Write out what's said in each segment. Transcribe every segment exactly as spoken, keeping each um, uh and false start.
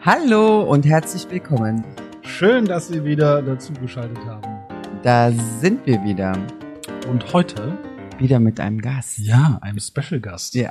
Hallo und herzlich willkommen. Schön, dass Sie wieder dazugeschaltet haben. Da sind wir wieder. Und heute wieder mit einem Gast. Ja, einem Special Gast. Ja.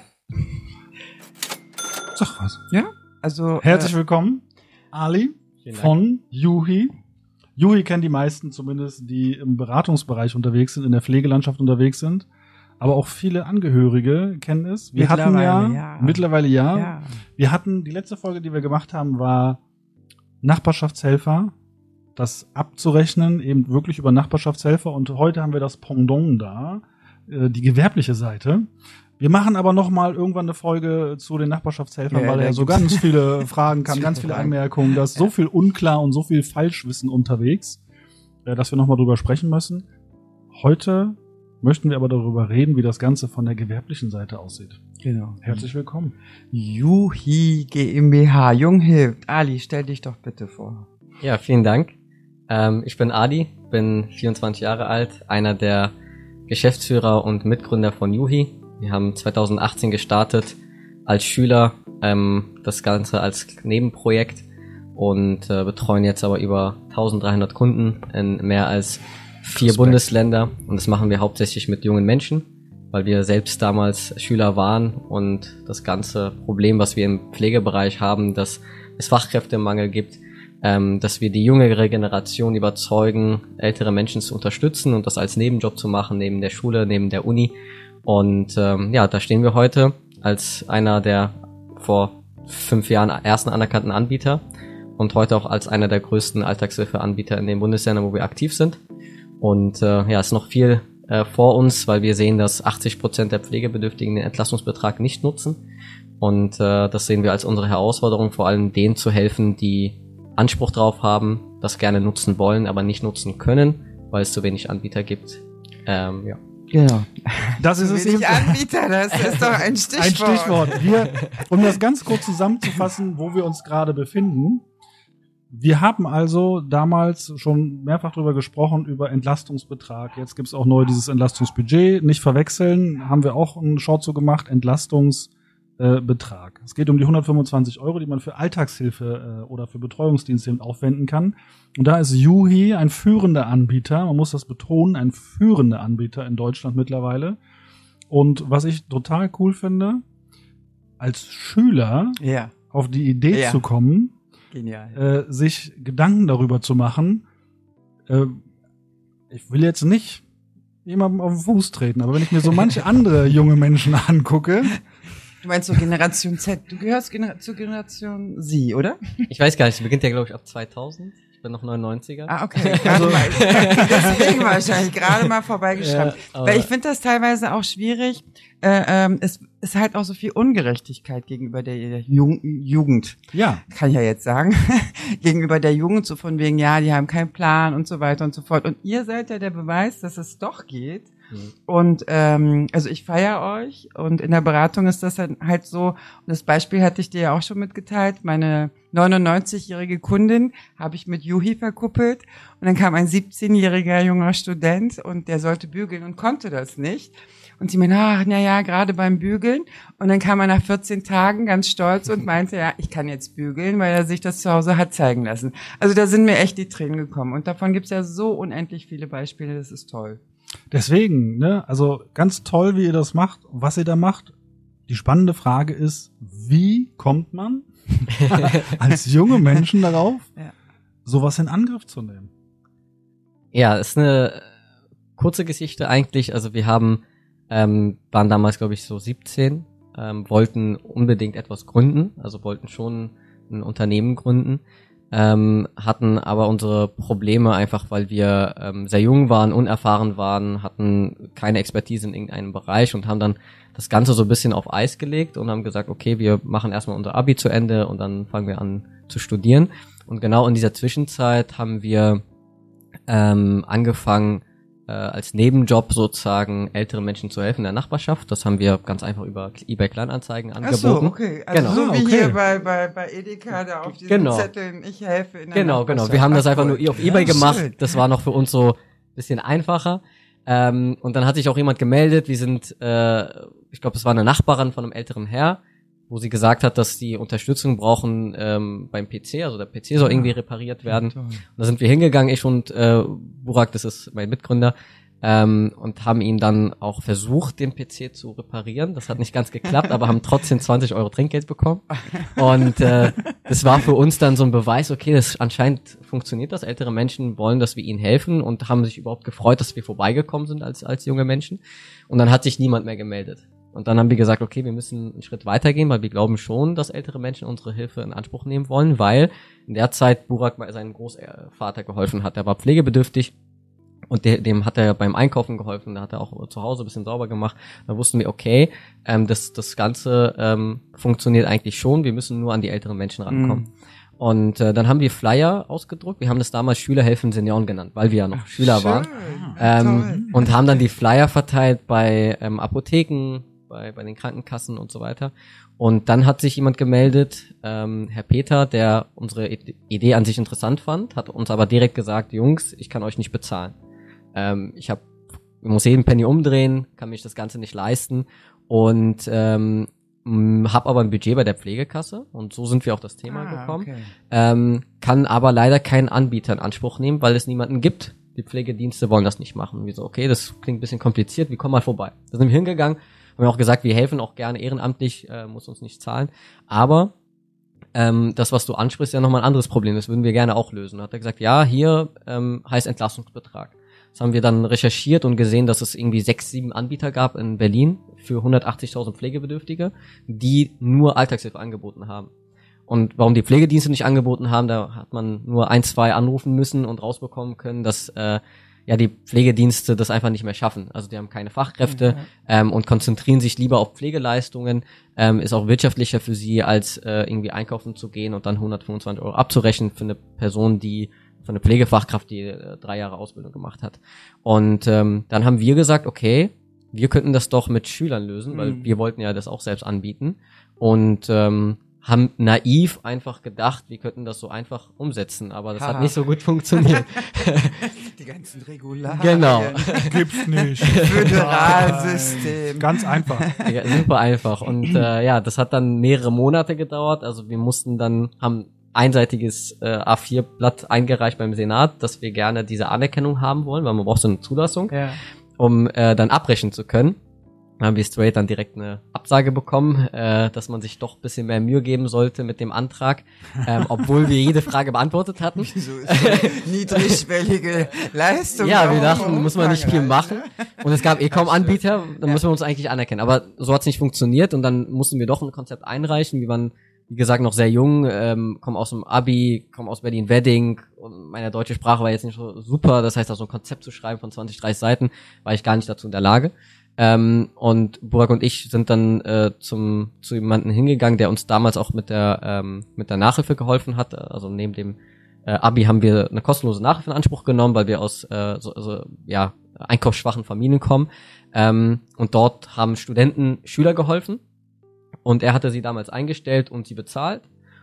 Sag was. Ja, also herzlich äh, willkommen, Ali von Juhi. Juhi kennen die meisten zumindest, die im Beratungsbereich unterwegs sind, in der Pflegelandschaft unterwegs sind. Aber auch viele Angehörige kennen es. Wir hatten ja, ja, mittlerweile ja, ja. Wir hatten, die letzte Folge, die wir gemacht haben, war Nachbarschaftshelfer. Das abzurechnen, eben wirklich über Nachbarschaftshelfer. Und heute haben wir das Pendant da, äh, die gewerbliche Seite. Wir machen aber noch mal irgendwann eine Folge zu den Nachbarschaftshelfern, ja, weil ja so ganz viele Fragen kamen, ganz viele Anmerkungen. Da ist so viel unklar und so viel Falschwissen unterwegs, äh, dass wir noch mal drüber sprechen müssen. Heute möchten wir aber darüber reden, wie das Ganze von der gewerblichen Seite aussieht. Genau. Herzlich willkommen. Juhi GmbH, Jung hilft. Ali, stell dich doch bitte vor. Ja, vielen Dank. Ähm, ich bin Adi, bin vierundzwanzig Jahre alt, einer der Geschäftsführer und Mitgründer von Juhi. Wir haben zweitausendachtzehn gestartet als Schüler, ähm, das Ganze als Nebenprojekt und äh, betreuen jetzt aber über eintausenddreihundert Kunden in mehr als vier Respekt. Bundesländer, und das machen wir hauptsächlich mit jungen Menschen, weil wir selbst damals Schüler waren und das ganze Problem, was wir im Pflegebereich haben, dass es Fachkräftemangel gibt, ähm, dass wir die jüngere Generation überzeugen, ältere Menschen zu unterstützen und das als Nebenjob zu machen, neben der Schule, neben der Uni. Und ähm, ja, da stehen wir heute als einer der vor fünf Jahren ersten anerkannten Anbieter und heute auch als einer der größten Alltagshilfeanbieter in den Bundesländern, wo wir aktiv sind. Und äh, ja, es ist noch viel äh, vor uns, weil wir sehen, dass achtzig Prozent der Pflegebedürftigen den Entlastungsbetrag nicht nutzen. Und äh, das sehen wir als unsere Herausforderung, vor allem denen zu helfen, die Anspruch drauf haben, das gerne nutzen wollen, aber nicht nutzen können, weil es zu wenig Anbieter gibt. Ähm, ja. Genau. Das ist es eben. Anbieter, das ist doch ein Stichwort. Ein Stichwort. Wir, um das ganz kurz zusammenzufassen, wo wir uns gerade befinden. Wir haben also damals schon mehrfach drüber gesprochen, über Entlastungsbetrag. Jetzt gibt's auch neu dieses Entlastungsbudget. Nicht verwechseln, haben wir auch einen Short so gemacht, Entlastungsbetrag. Äh, es geht um die hundertfünfundzwanzig Euro, die man für Alltagshilfe äh, oder für Betreuungsdienste aufwenden kann. Und da ist Juhi ein führender Anbieter, man muss das betonen, ein führender Anbieter in Deutschland mittlerweile. Und was ich total cool finde, als Schüler ja. auf die Idee ja. zu kommen, Genial. Äh, sich Gedanken darüber zu machen. Äh, ich will jetzt nicht jemandem auf den Fuß treten, aber wenn ich mir so manche andere junge Menschen angucke. Du meinst so Generation Z, du gehörst gener- zur Generation Sie, oder? Ich weiß gar nicht, es beginnt ja glaube ich ab zweitausend. Ich bin noch neunundneunziger. Ah, okay. Also, deswegen wahrscheinlich gerade mal vorbeigeschrammt. Ja, weil ich finde das teilweise auch schwierig. Äh, ähm, es ist halt auch so viel Ungerechtigkeit gegenüber der Jung- Jugend. Ja. Kann ich ja jetzt sagen. Gegenüber der Jugend, so von wegen, ja, die haben keinen Plan und so weiter und so fort. Und ihr seid ja der Beweis, dass es doch geht. Mhm. Und ähm, also ich feiere euch und in der Beratung ist das dann halt so, und das Beispiel hatte ich dir ja auch schon mitgeteilt, meine neunundneunzigjährige Kundin habe ich mit Juhi verkuppelt und dann kam ein siebzehnjähriger junger Student und der sollte bügeln und konnte das nicht. Und sie meinte, ach, na ja, gerade beim Bügeln. Und dann kam er nach vierzehn Tagen ganz stolz und meinte, ja, ich kann jetzt bügeln, weil er sich das zu Hause hat zeigen lassen. Also da sind mir echt die Tränen gekommen. Und davon gibt's ja so unendlich viele Beispiele, das ist toll. Deswegen, ne, also ganz toll, wie ihr das macht, was ihr da macht. Die spannende Frage ist, wie kommt man als junge Menschen darauf, ja. sowas in Angriff zu nehmen? Ja, ist eine kurze Geschichte eigentlich. Also wir haben ähm, waren damals, glaube ich, so siebzehn, ähm, wollten unbedingt etwas gründen, also wollten schon ein Unternehmen gründen, ähm, hatten aber unsere Probleme einfach, weil wir ähm, sehr jung waren, unerfahren waren, hatten keine Expertise in irgendeinem Bereich und haben dann das Ganze so ein bisschen auf Eis gelegt und haben gesagt, okay, wir machen erstmal unser Abi zu Ende und dann fangen wir an zu studieren. Und genau in dieser Zwischenzeit haben wir ähm, angefangen, äh, als Nebenjob sozusagen älteren Menschen zu helfen in der Nachbarschaft. Das haben wir ganz einfach über eBay Kleinanzeigen angeboten. Ach so, okay. Also genau. so wie okay. hier bei, bei, bei Edeka, da auf diesen genau. Zetteln, ich helfe in der Genau, Nachbarschaft. genau. Wir haben das Ach, einfach cool. nur auf eBay Ja, gemacht. schön. Das war noch für uns so ein bisschen einfacher. Ähm, und dann hat sich auch jemand gemeldet. Wir sind, äh, ich glaube, es war eine Nachbarin von einem älteren Herr, wo sie gesagt hat, dass die Unterstützung brauchen ähm, beim P C, also der P C soll irgendwie repariert werden. Ja, und da sind wir hingegangen, ich und äh, Burak, das ist mein Mitgründer, ähm, und haben ihn dann auch versucht, den P C zu reparieren. Das hat nicht ganz geklappt, aber haben trotzdem zwanzig Euro Trinkgeld bekommen. Und äh, das war für uns dann so ein Beweis, okay, das anscheinend funktioniert das. Ältere Menschen wollen, dass wir ihnen helfen und haben sich überhaupt gefreut, dass wir vorbeigekommen sind als als junge Menschen. Und dann hat sich niemand mehr gemeldet. Und dann haben wir gesagt, okay, wir müssen einen Schritt weitergehen, weil wir glauben schon, dass ältere Menschen unsere Hilfe in Anspruch nehmen wollen, weil in der Zeit Burak seinem Großvater geholfen hat. Der war pflegebedürftig und de- dem hat er beim Einkaufen geholfen, da hat er auch zu Hause ein bisschen sauber gemacht. Da wussten wir, okay, ähm, das, das Ganze ähm, funktioniert eigentlich schon, wir müssen nur an die älteren Menschen rankommen. Mhm. Und äh, dann haben wir Flyer ausgedruckt. Wir haben das damals Schüler helfen Senioren genannt, weil wir ja noch Ach, Schüler schön. waren. Ähm, und haben dann die Flyer verteilt bei ähm, Apotheken, bei bei den Krankenkassen und so weiter. Und dann hat sich jemand gemeldet, ähm, Herr Peter, der unsere Idee an sich interessant fand, hat uns aber direkt gesagt, Jungs, ich kann euch nicht bezahlen. Ähm, ich hab, ich muss jeden Penny umdrehen, kann mich das Ganze nicht leisten und ähm, habe aber ein Budget bei der Pflegekasse und so sind wir auf das Thema ah, gekommen. Okay. Ähm, kann aber leider keinen Anbieter in Anspruch nehmen, weil es niemanden gibt. Die Pflegedienste wollen das nicht machen. Und wir so, okay, das klingt ein bisschen kompliziert, wir kommen mal vorbei. Da sind wir hingegangen, haben auch gesagt, wir helfen auch gerne ehrenamtlich, äh, muss uns nicht zahlen. Aber ähm, das, was du ansprichst, ist ja nochmal ein anderes Problem. Das würden wir gerne auch lösen. Da hat er gesagt, ja, hier ähm, heißt Entlastungsbetrag. Das haben wir dann recherchiert und gesehen, dass es irgendwie sechs, sieben Anbieter gab in Berlin für hundertachtzigtausend Pflegebedürftige, die nur Alltagshilfe angeboten haben. Und warum die Pflegedienste nicht angeboten haben, da hat man nur ein, zwei anrufen müssen und rausbekommen können, dass äh, ja die Pflegedienste das einfach nicht mehr schaffen. Also die haben keine Fachkräfte mhm. ähm, und konzentrieren sich lieber auf Pflegeleistungen. Ähm, ist auch wirtschaftlicher für sie, als äh, irgendwie einkaufen zu gehen und dann hundertfünfundzwanzig Euro abzurechnen für eine Person, die für eine Pflegefachkraft, die äh, drei Jahre Ausbildung gemacht hat. Und ähm, dann haben wir gesagt, okay, wir könnten das doch mit Schülern lösen, mhm. weil wir wollten ja das auch selbst anbieten. Und ähm, haben naiv einfach gedacht, wir könnten das so einfach umsetzen, aber das ha. hat nicht so gut funktioniert. Die ganzen Regularien. Genau. Gibt's nicht. Föderalsystem. Ganz einfach. Ja, super einfach. Und äh, ja, das hat dann mehrere Monate gedauert. Also wir mussten dann, haben einseitiges äh, A vier Blatt eingereicht beim Senat, dass wir gerne diese Anerkennung haben wollen, weil man braucht so eine Zulassung, ja. um äh, dann abbrechen zu können. Dann haben wir straight dann direkt eine Absage bekommen, äh, dass man sich doch ein bisschen mehr Mühe geben sollte mit dem Antrag, ähm, obwohl wir jede Frage beantwortet hatten. Wieso ist so niedrigschwellige Leistung? Ja, wir dachten, muss man nicht viel machen. Und es gab eh kaum Anbieter, dann ja. müssen wir uns eigentlich anerkennen. Aber so hat's nicht funktioniert und dann mussten wir doch ein Konzept einreichen. Wir waren, wie gesagt, noch sehr jung, ähm, kommen aus dem Abi, kommen aus Berlin-Wedding und meine deutsche Sprache war jetzt nicht so super. Das heißt, auch so ein Konzept zu schreiben von zwanzig, dreißig Seiten, war ich gar nicht dazu in der Lage. Ähm, und Burak und ich sind dann äh, zum zu jemanden hingegangen, der uns damals auch mit der ähm, mit der Nachhilfe geholfen hat. Also neben dem äh, Abi haben wir eine kostenlose Nachhilfe in Anspruch genommen, weil wir aus äh, so, so, ja einkaufsschwachen Familien kommen. Ähm, und dort haben Studenten Schüler geholfen. Und er hatte sie damals eingestellt und sie bezahlt.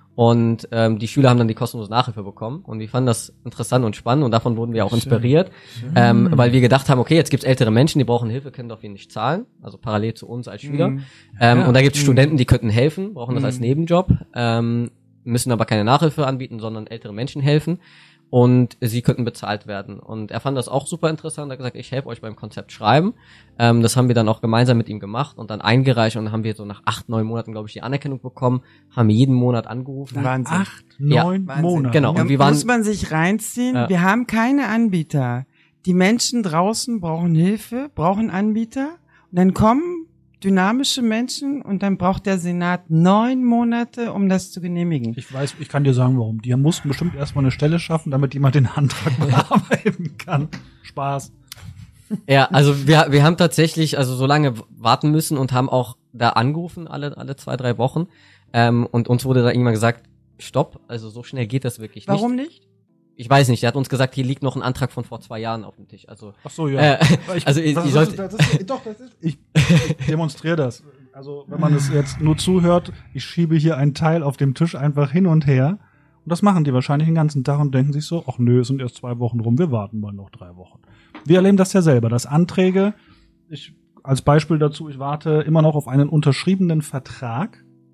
Und ähm, die Schüler haben dann die kostenlose Nachhilfe bekommen. Und wir fanden das interessant und spannend. Und davon wurden wir auch inspiriert. Ähm, weil wir gedacht haben, okay, jetzt gibt's ältere Menschen, die brauchen Hilfe, können doch wir nicht zahlen. Also parallel zu uns als Schüler. Mhm. Ähm, ja. Und da gibt's mhm. Studenten, die könnten helfen, brauchen das mhm. als Nebenjob. Ähm, müssen aber keine Nachhilfe anbieten, sondern ältere Menschen helfen. Und sie könnten bezahlt werden. Und er fand das auch super interessant. Er hat gesagt, ich helfe euch beim Konzept schreiben. Ähm, das haben wir dann auch gemeinsam mit ihm gemacht und dann eingereicht. Und dann haben wir so nach acht, neun Monaten, glaube ich, die Anerkennung bekommen. Haben jeden Monat angerufen. Wahnsinn. Acht, neun ja. Monate. Genau. Und wir waren, muss man sich reinziehen. Ja. Wir haben keine Anbieter. Die Menschen draußen brauchen Hilfe, brauchen Anbieter. Und dann kommen dynamische Menschen und dann braucht der Senat neun Monate, um das zu genehmigen. Ich weiß, ich kann dir sagen, warum. Die mussten bestimmt erstmal eine Stelle schaffen, damit jemand den Antrag bearbeiten kann. Spaß. Ja, also wir wir haben tatsächlich also so lange warten müssen und haben auch da angerufen alle alle zwei, drei Wochen. Ähm, und uns wurde da irgendwann gesagt, stopp, also so schnell geht das wirklich nicht. Warum nicht? Ich weiß nicht, der hat uns gesagt, hier liegt noch ein Antrag von vor zwei Jahren auf dem Tisch. Also, ach so, ja. Äh, ich, also ich, das ich ist, sollte, das ist, doch, das ist, ich, ich demonstriere das. Also wenn man es jetzt nur zuhört, ich schiebe hier einen Teil auf dem Tisch einfach hin und her. Und das machen die wahrscheinlich den ganzen Tag und denken sich so, ach nö, es sind erst zwei Wochen rum, wir warten mal noch drei Wochen. Wir erleben das ja selber, dass Anträge, ich als Beispiel dazu, ich warte immer noch auf einen unterschriebenen Vertrag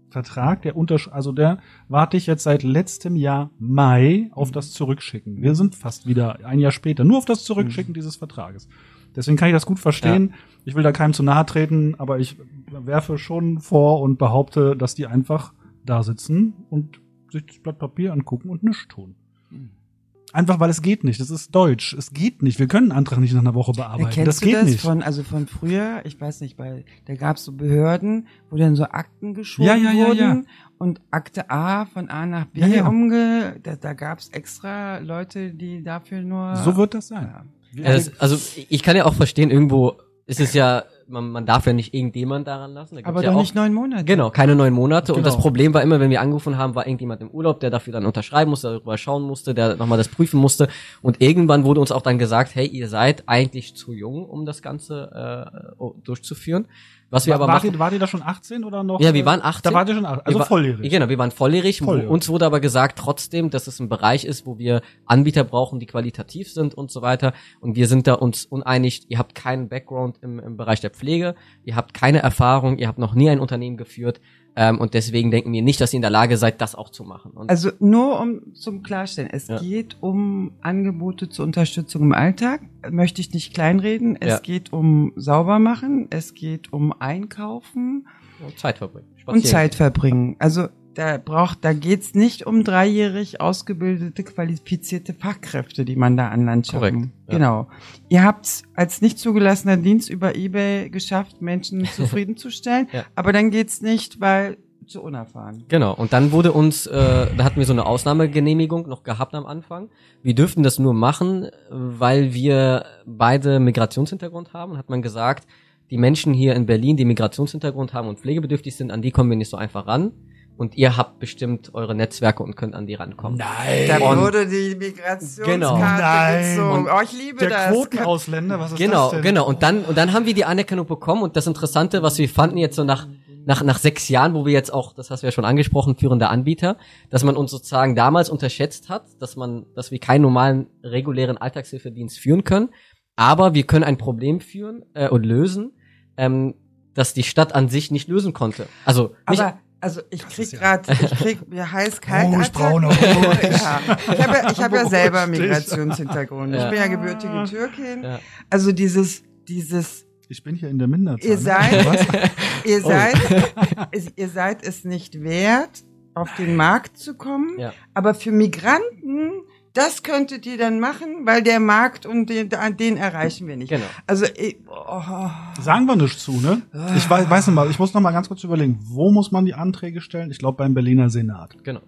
Vertrag, der untersch also der warte ich jetzt seit letztem Jahr Mai auf das Zurückschicken. Wir sind fast wieder ein Jahr später, nur auf das Zurückschicken mhm. dieses Vertrages. Deswegen kann ich das gut verstehen. Ja. Ich will da keinem zu nahe treten, aber ich werfe schon vor und behaupte, dass die einfach da sitzen und sich das Blatt Papier angucken und nichts tun. Mhm. Einfach, weil es geht nicht. Das ist Deutsch. Es geht nicht. Wir können einen Antrag nicht nach einer Woche bearbeiten. Ja, das du geht das nicht. Von, also von früher, ich weiß nicht, weil da gab es so Behörden, wo dann so Akten geschoben ja, ja, ja, wurden ja. und Akte A von A nach B ja, ja. umge... Da, da gab es extra Leute, die dafür nur... So wird das sein. Ja. Ja, das, also ich kann ja auch verstehen, irgendwo ist es ja, man, man darf ja nicht irgendjemand daran lassen. Da Aber ja doch auch, nicht neun Monate. Genau, keine neun Monate. Genau. Und das Problem war immer, wenn wir angerufen haben, war irgendjemand im Urlaub, der dafür dann unterschreiben musste, darüber schauen musste, der nochmal das prüfen musste. Und irgendwann wurde uns auch dann gesagt, hey, ihr seid eigentlich zu jung, um das Ganze äh, durchzuführen. Was wir war, aber war machen, die, war die da schon achtzehn oder noch? Ja, wir waren achtzehn. Da wart ihr schon achtzehn, also wir war, volljährig. Genau, wir waren volljährig. volljährig. Uns wurde aber gesagt trotzdem, dass es ein Bereich ist, wo wir Anbieter brauchen, die qualitativ sind und so weiter. Und wir sind da uns uneinig. Ihr habt keinen Background im, im Bereich der Pflege. Ihr habt keine Erfahrung. Ihr habt noch nie ein Unternehmen geführt. Ähm, und deswegen denken wir nicht, dass ihr in der Lage seid, das auch zu machen. Und also nur um zum Klarstellen, es ja. geht um Angebote zur Unterstützung im Alltag, möchte ich nicht kleinreden, es Ja. geht um Saubermachen, es geht um Einkaufen und Zeit verbringen. und Spazieren. Zeit verbringen. Also da braucht, da geht's nicht um dreijährig ausgebildete, qualifizierte Fachkräfte, die man da an Land schaffen. Korrekt, ja. Genau. Ihr habt's als nicht zugelassener Dienst über eBay geschafft, Menschen zufriedenzustellen, Ja. aber dann geht's nicht, weil zu unerfahren. Genau, und dann wurde uns, äh, da hatten wir so eine Ausnahmegenehmigung noch gehabt am Anfang. Wir dürften das nur machen, weil wir beide Migrationshintergrund haben. Und hat man gesagt, die Menschen hier in Berlin, die Migrationshintergrund haben und pflegebedürftig sind, an die kommen wir nicht so einfach ran. Und ihr habt bestimmt eure Netzwerke und könnt an die rankommen. Nein. Da Und- wurde die Migrationskarte Genau. Nein. gezogen. Oh, ich liebe Der das. Quotenausländer, was ist Genau, das denn? genau. Und dann, und dann haben wir die Anerkennung bekommen. Und das Interessante, was wir fanden jetzt so nach, nach, nach sechs Jahren, wo wir jetzt auch, das hast du ja schon angesprochen, führende Anbieter, dass man uns sozusagen damals unterschätzt hat, dass man, dass wir keinen normalen, regulären Alltagshilfedienst führen können. Aber wir können ein Problem führen, äh, und lösen, ähm, das die Stadt an sich nicht lösen konnte. Also, nicht, Aber also ich krieg ist ja- gerade, ich krieg mir heiß kalt. Rouge, braune ja. Rouge. Ich habe ja, ich hab ja selber Beruhig dich. Migrationshintergrund. Ich Ja. bin ja gebürtige Türkin. Ja. Also dieses, dieses, Ich bin hier in der Minderzahl. ihr ne? seid, Was? ihr Oh. seid, es- ihr seid es nicht wert, auf den Markt zu kommen. Ja. Aber für Migranten, das könntet ihr dann machen, weil der Markt und den, den erreichen wir nicht. Genau. Also, ich, oh, Sagen wir nicht zu, ne? Ich weiß, weiß nicht mal, ich muss noch mal ganz kurz überlegen, wo muss man die Anträge stellen? Ich glaube beim Berliner Senat. Genau.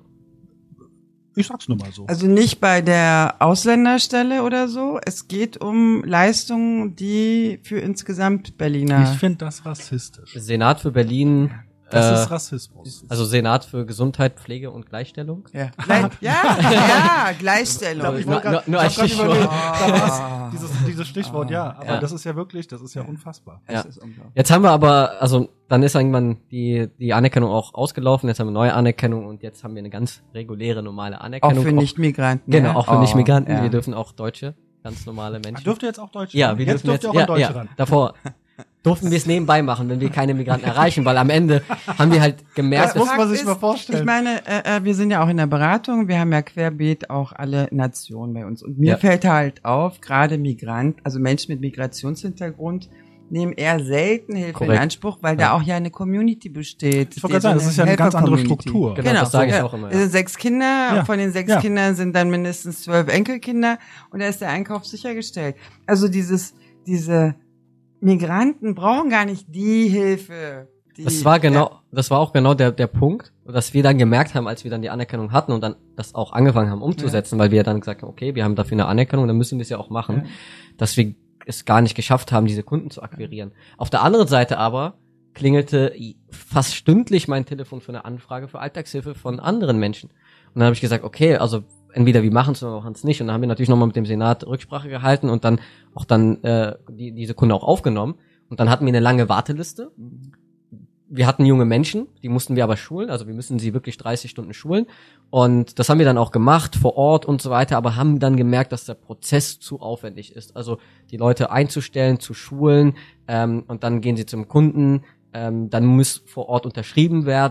Ich sag's nur mal so. also nicht bei der Ausländerstelle oder so. Es geht um Leistungen, die für insgesamt Berliner. Ich finde das rassistisch. Senat für Berlin, Das äh, ist Rassismus. also Senat für Gesundheit, Pflege und Gleichstellung. Ja, Gleich, ja, ja, Gleichstellung. Ich Nur- wollte grad- nur- nur ich als hab grad Stichwort. überlegt, Ah. da war's. Dieses, dieses Stichwort, ja. Aber Ja. das ist ja wirklich, das ist ja unfassbar. Es Ja. ist unglaublich. Jetzt haben wir aber, also dann ist irgendwann die die Anerkennung auch ausgelaufen, jetzt haben wir neue Anerkennung und jetzt haben wir eine ganz reguläre, normale Auch Anerkennung. für Nicht-Migranten. Genau, ja? auch für Oh, Nicht-Migranten. ja. Wir dürfen auch Deutsche, ganz normale Menschen. Dürft ihr jetzt auch Deutsche ja, ran? wir jetzt dürfen dürft jetzt, ihr auch ja, an Deutsche ja, ran. davor durften wir es nebenbei machen, wenn wir keine Migranten erreichen, weil am Ende haben wir halt gemerkt, Das muss dass, man sich Fakt mal ist, vorstellen. Ich meine, äh, äh, wir sind ja auch in der Beratung, wir haben ja querbeet auch alle Nationen bei uns. Und mir Ja. fällt halt auf, gerade Migrant, also Menschen mit Migrationshintergrund, nehmen eher selten Hilfe Korrekt. in Anspruch, weil da Ja. auch ja eine Community besteht. Ich wollte gerade sagen, das ist ja eine ganz andere Struktur. Genau, das sage ich ja. auch immer, ja. Es sind sechs Kinder, Ja. von den sechs Ja. Kindern sind dann mindestens zwölf Enkelkinder und da ist der Einkauf sichergestellt. Also dieses, diese Migranten brauchen gar nicht die Hilfe. Die, das war genau, das war auch genau der der Punkt, dass wir dann gemerkt haben, als wir dann die Anerkennung hatten und dann das auch angefangen haben umzusetzen, weil wir dann gesagt haben, okay, wir haben dafür eine Anerkennung, dann müssen wir es ja auch machen, Ja. dass wir es gar nicht geschafft haben, diese Kunden zu akquirieren. Auf der anderen Seite aber klingelte fast stündlich mein Telefon für eine Anfrage für Alltagshilfe von anderen Menschen. Und dann habe ich gesagt, okay, also entweder wir machen es oder wir machen es nicht. Und dann haben wir natürlich nochmal mit dem Senat Rücksprache gehalten und dann auch dann äh, die, diese Kunde auch aufgenommen. Und dann hatten wir eine lange Warteliste. Wir hatten junge Menschen, die mussten wir aber schulen, also wir müssen sie wirklich dreißig Stunden schulen. Und das haben wir dann auch gemacht, vor Ort und so weiter, aber haben dann gemerkt, dass der Prozess zu aufwendig ist. Also die Leute einzustellen, zu schulen, ähm, und dann gehen sie zum Kunden, ähm, dann muss vor Ort unterschrieben werden.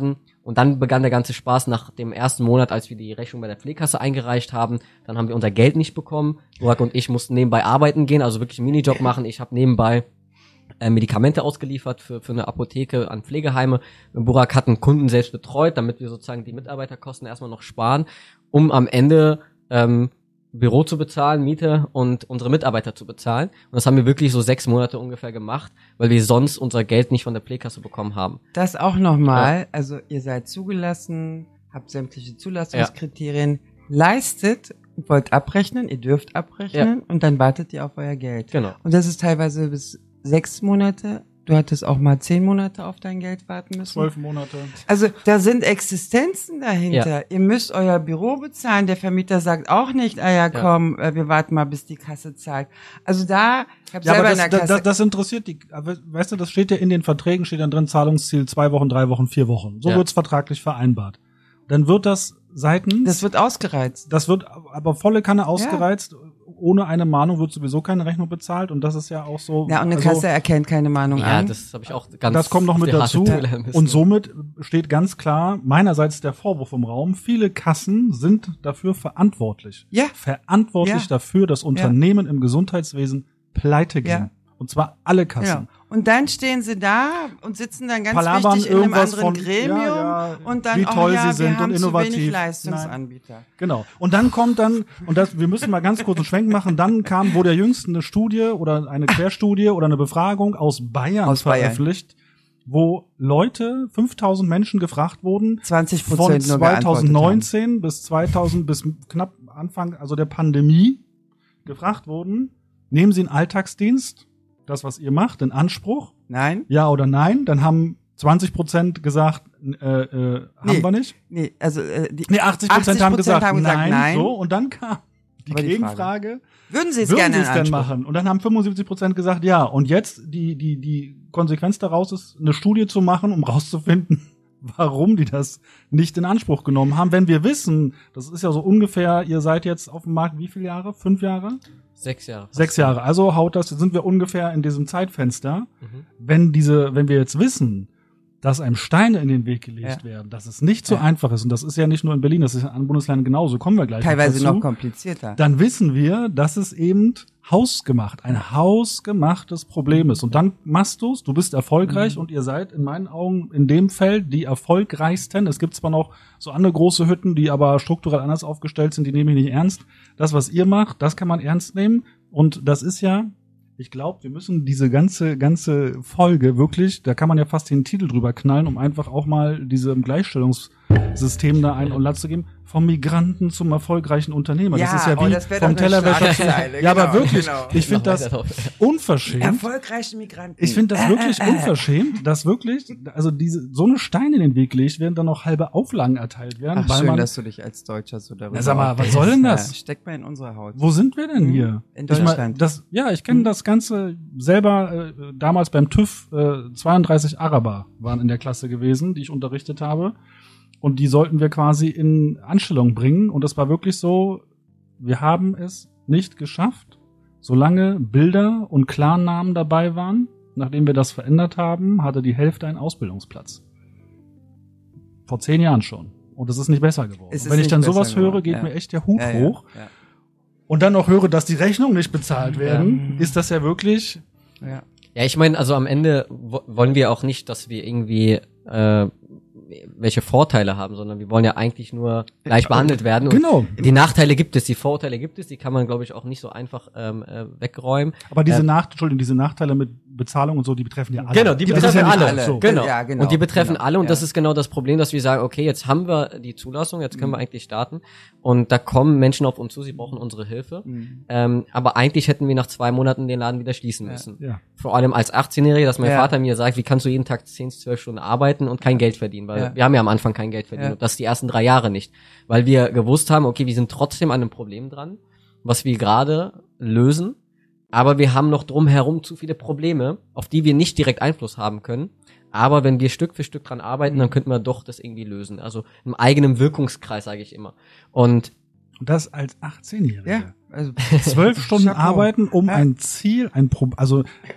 Und dann begann der ganze Spaß nach dem ersten Monat, als wir die Rechnung bei der Pflegekasse eingereicht haben. Dann haben wir unser Geld nicht bekommen. Burak und ich mussten nebenbei arbeiten gehen, also wirklich einen Minijob machen. Ich habe nebenbei äh, Medikamente ausgeliefert für für eine Apotheke an Pflegeheime. Burak hat einen Kunden selbst betreut, damit wir sozusagen die Mitarbeiterkosten erstmal noch sparen, um am Ende ähm, Büro zu bezahlen, Miete und unsere Mitarbeiter zu bezahlen. Und das haben wir wirklich so sechs Monate ungefähr gemacht, weil wir sonst unser Geld nicht von der Pflegekasse bekommen haben. Das auch nochmal, ja. Also ihr seid zugelassen, habt sämtliche Zulassungskriterien, ja. leistet, wollt abrechnen, ihr dürft abrechnen ja. und dann wartet ihr auf euer Geld. Genau. Und das ist teilweise bis sechs Monate. Du hattest auch mal zehn Monate auf dein Geld warten müssen. Zwölf Monate. Also da sind Existenzen dahinter. Ja. Ihr müsst euer Büro bezahlen. Der Vermieter sagt auch nicht, ah ja, komm, ja. wir warten mal, bis die Kasse zahlt. Also da, ich habe ja, selber aber in das, der Kasse... Das, das interessiert die, weißt du, das steht ja in den Verträgen, steht dann drin, Zahlungsziel zwei Wochen, drei Wochen, vier Wochen. So ja. wird's vertraglich vereinbart. Dann wird das seitens... Das wird ausgereizt. Das wird aber volle Kanne ausgereizt. Ja. Ohne eine Mahnung wird sowieso keine Rechnung bezahlt und das ist ja auch so. Ja, und eine also, Kasse erkennt keine Mahnung ja, an. Ja, das habe ich auch ganz. Das kommt noch mit dazu. Und somit steht ganz klar meinerseits der Vorwurf im Raum, viele Kassen sind dafür verantwortlich. Ja. Verantwortlich ja. dafür, dass Unternehmen ja. im Gesundheitswesen pleite gehen. Ja. Und zwar alle Kassen. Ja. Und dann stehen sie da und sitzen dann ganz Palabern wichtig in einem anderen von, Gremium ja, ja, und dann, wie toll oh ja, sie sind wir haben und innovativ. Zu wenig Leistungsanbieter. Nein. Genau. Und dann kommt dann, und das, wir müssen mal ganz kurz einen Schwenk machen, dann kam, wurde ja jüngst eine Studie oder eine Querstudie oder eine Befragung aus Bayern aus veröffentlicht, Bayern. Wo Leute, fünftausend Menschen gefragt wurden, zwanzig Prozent von zweitausendneunzehn bis zweitausend, bis knapp Anfang, also der Pandemie, gefragt wurden, nehmen Sie einen Alltagsdienst, das, was ihr macht, in Anspruch? Nein. Ja oder nein? Dann haben zwanzig Prozent gesagt, äh, äh, haben nee, wir nicht. Nee, also äh, die nee, achtzig Prozent haben gesagt, haben gesagt nein, nein. So, und dann kam die Aber Gegenfrage. Die Würden Sie es würden gerne Sie es in denn Anspruch machen? Und dann haben fünfundsiebzig Prozent gesagt, ja. Und jetzt die die die Konsequenz daraus ist, eine Studie zu machen, um rauszufinden, warum die das nicht in Anspruch genommen haben. Wenn wir wissen, das ist ja so ungefähr, ihr seid jetzt auf dem Markt wie viele Jahre? Fünf Jahre? Sechs Jahre. Sechs Jahre. Also haut das, sind wir ungefähr in diesem Zeitfenster. Mhm. Wenn diese, wenn wir jetzt wissen, dass einem Steine in den Weg gelegt ja. werden, dass es nicht so ja. einfach ist, und das ist ja nicht nur in Berlin, das ist in anderen Bundesländern genauso, kommen wir gleich teilweise dazu, noch komplizierter. Dann wissen wir, dass es eben hausgemacht, ein hausgemachtes Problem ist. Und dann machst du's, du bist erfolgreich mhm. und ihr seid in meinen Augen in dem Feld die erfolgreichsten. Es gibt zwar noch so andere große Hütten, die aber strukturell anders aufgestellt sind, die nehme ich nicht ernst. Das, was ihr macht, das kann man ernst nehmen. Und das ist ja, ich glaube, wir müssen diese ganze ganze Folge wirklich, da kann man ja fast den Titel drüber knallen, um einfach auch mal diesem Gleichstellungssystem da einen Latz zu geben. Vom Migranten zum erfolgreichen Unternehmer. Ja, das ist ja wie oh, das vom Tellerwäscher zum... Ja, genau, aber wirklich, genau. ich finde das unverschämt. Erfolgreiche Migranten. Ich finde das wirklich unverschämt, dass wirklich, also diese so eine Steine in den Weg gelegt werden, dann noch halbe Auflagen erteilt werden. Ach, weil schön, man, dass du dich als Deutscher so darüber... Ja, sag mal, was soll denn das? Ja, steck mal in unserer Haut. Wo sind wir denn hier? In Deutschland. Ich mein, das, ja, ich kenne mhm. das Ganze selber, äh, damals beim TÜV, äh, zweiunddreißig Araber waren in der Klasse gewesen, die ich unterrichtet habe. Und die sollten wir quasi in Anstellung bringen. Und das war wirklich so, wir haben es nicht geschafft, solange Bilder und Klarnamen dabei waren. Nachdem wir das verändert haben, hatte die Hälfte einen Ausbildungsplatz. Vor zehn Jahren schon. Und es ist nicht besser geworden. Und wenn ich dann sowas höre, geht ja. mir echt der Hut ja, hoch. Ja, ja. Und dann noch höre, dass die Rechnungen nicht bezahlt werden, ja. ist das ja wirklich... Ja, ja ich meine, also am Ende wo- wollen wir auch nicht, dass wir irgendwie... Äh, welche Vorteile haben, sondern wir wollen ja eigentlich nur gleich behandelt werden. Und genau. Die Nachteile gibt es, die Vorteile gibt es, die kann man, glaube ich, auch nicht so einfach ähm, äh, wegräumen. Aber diese ähm, Nach- Entschuldigung, diese Nachteile mit Bezahlung und so, die betreffen ja alle. Genau, die das betreffen ja alle. alle. So. Genau. Ja, genau. Und die betreffen genau. alle und ja. das ist genau das Problem, dass wir sagen, okay, jetzt haben wir die Zulassung, jetzt können mhm. wir eigentlich starten und da kommen Menschen auf uns zu, sie brauchen unsere Hilfe. Mhm. Ähm, aber eigentlich hätten wir nach zwei Monaten den Laden wieder schließen ja. müssen. Ja. Vor allem als achtzehnjähriger, dass mein ja. Vater mir sagt, wie kannst du jeden Tag zehn, zwölf Stunden arbeiten und kein Geld verdienen, weil ja. wir haben ja am Anfang kein Geld verdient ja. und das die ersten drei Jahre nicht, weil wir gewusst haben, okay, wir sind trotzdem an einem Problem dran, was wir gerade lösen, aber wir haben noch drumherum zu viele Probleme, auf die wir nicht direkt Einfluss haben können. Aber wenn wir Stück für Stück dran arbeiten, dann könnten wir doch das irgendwie lösen. Also im eigenen Wirkungskreis, sage ich immer. Und das als achtzehnjähriger. Ja, also zwölf Stunden Chapeau. arbeiten, um ja. ein Ziel, ein Pro, also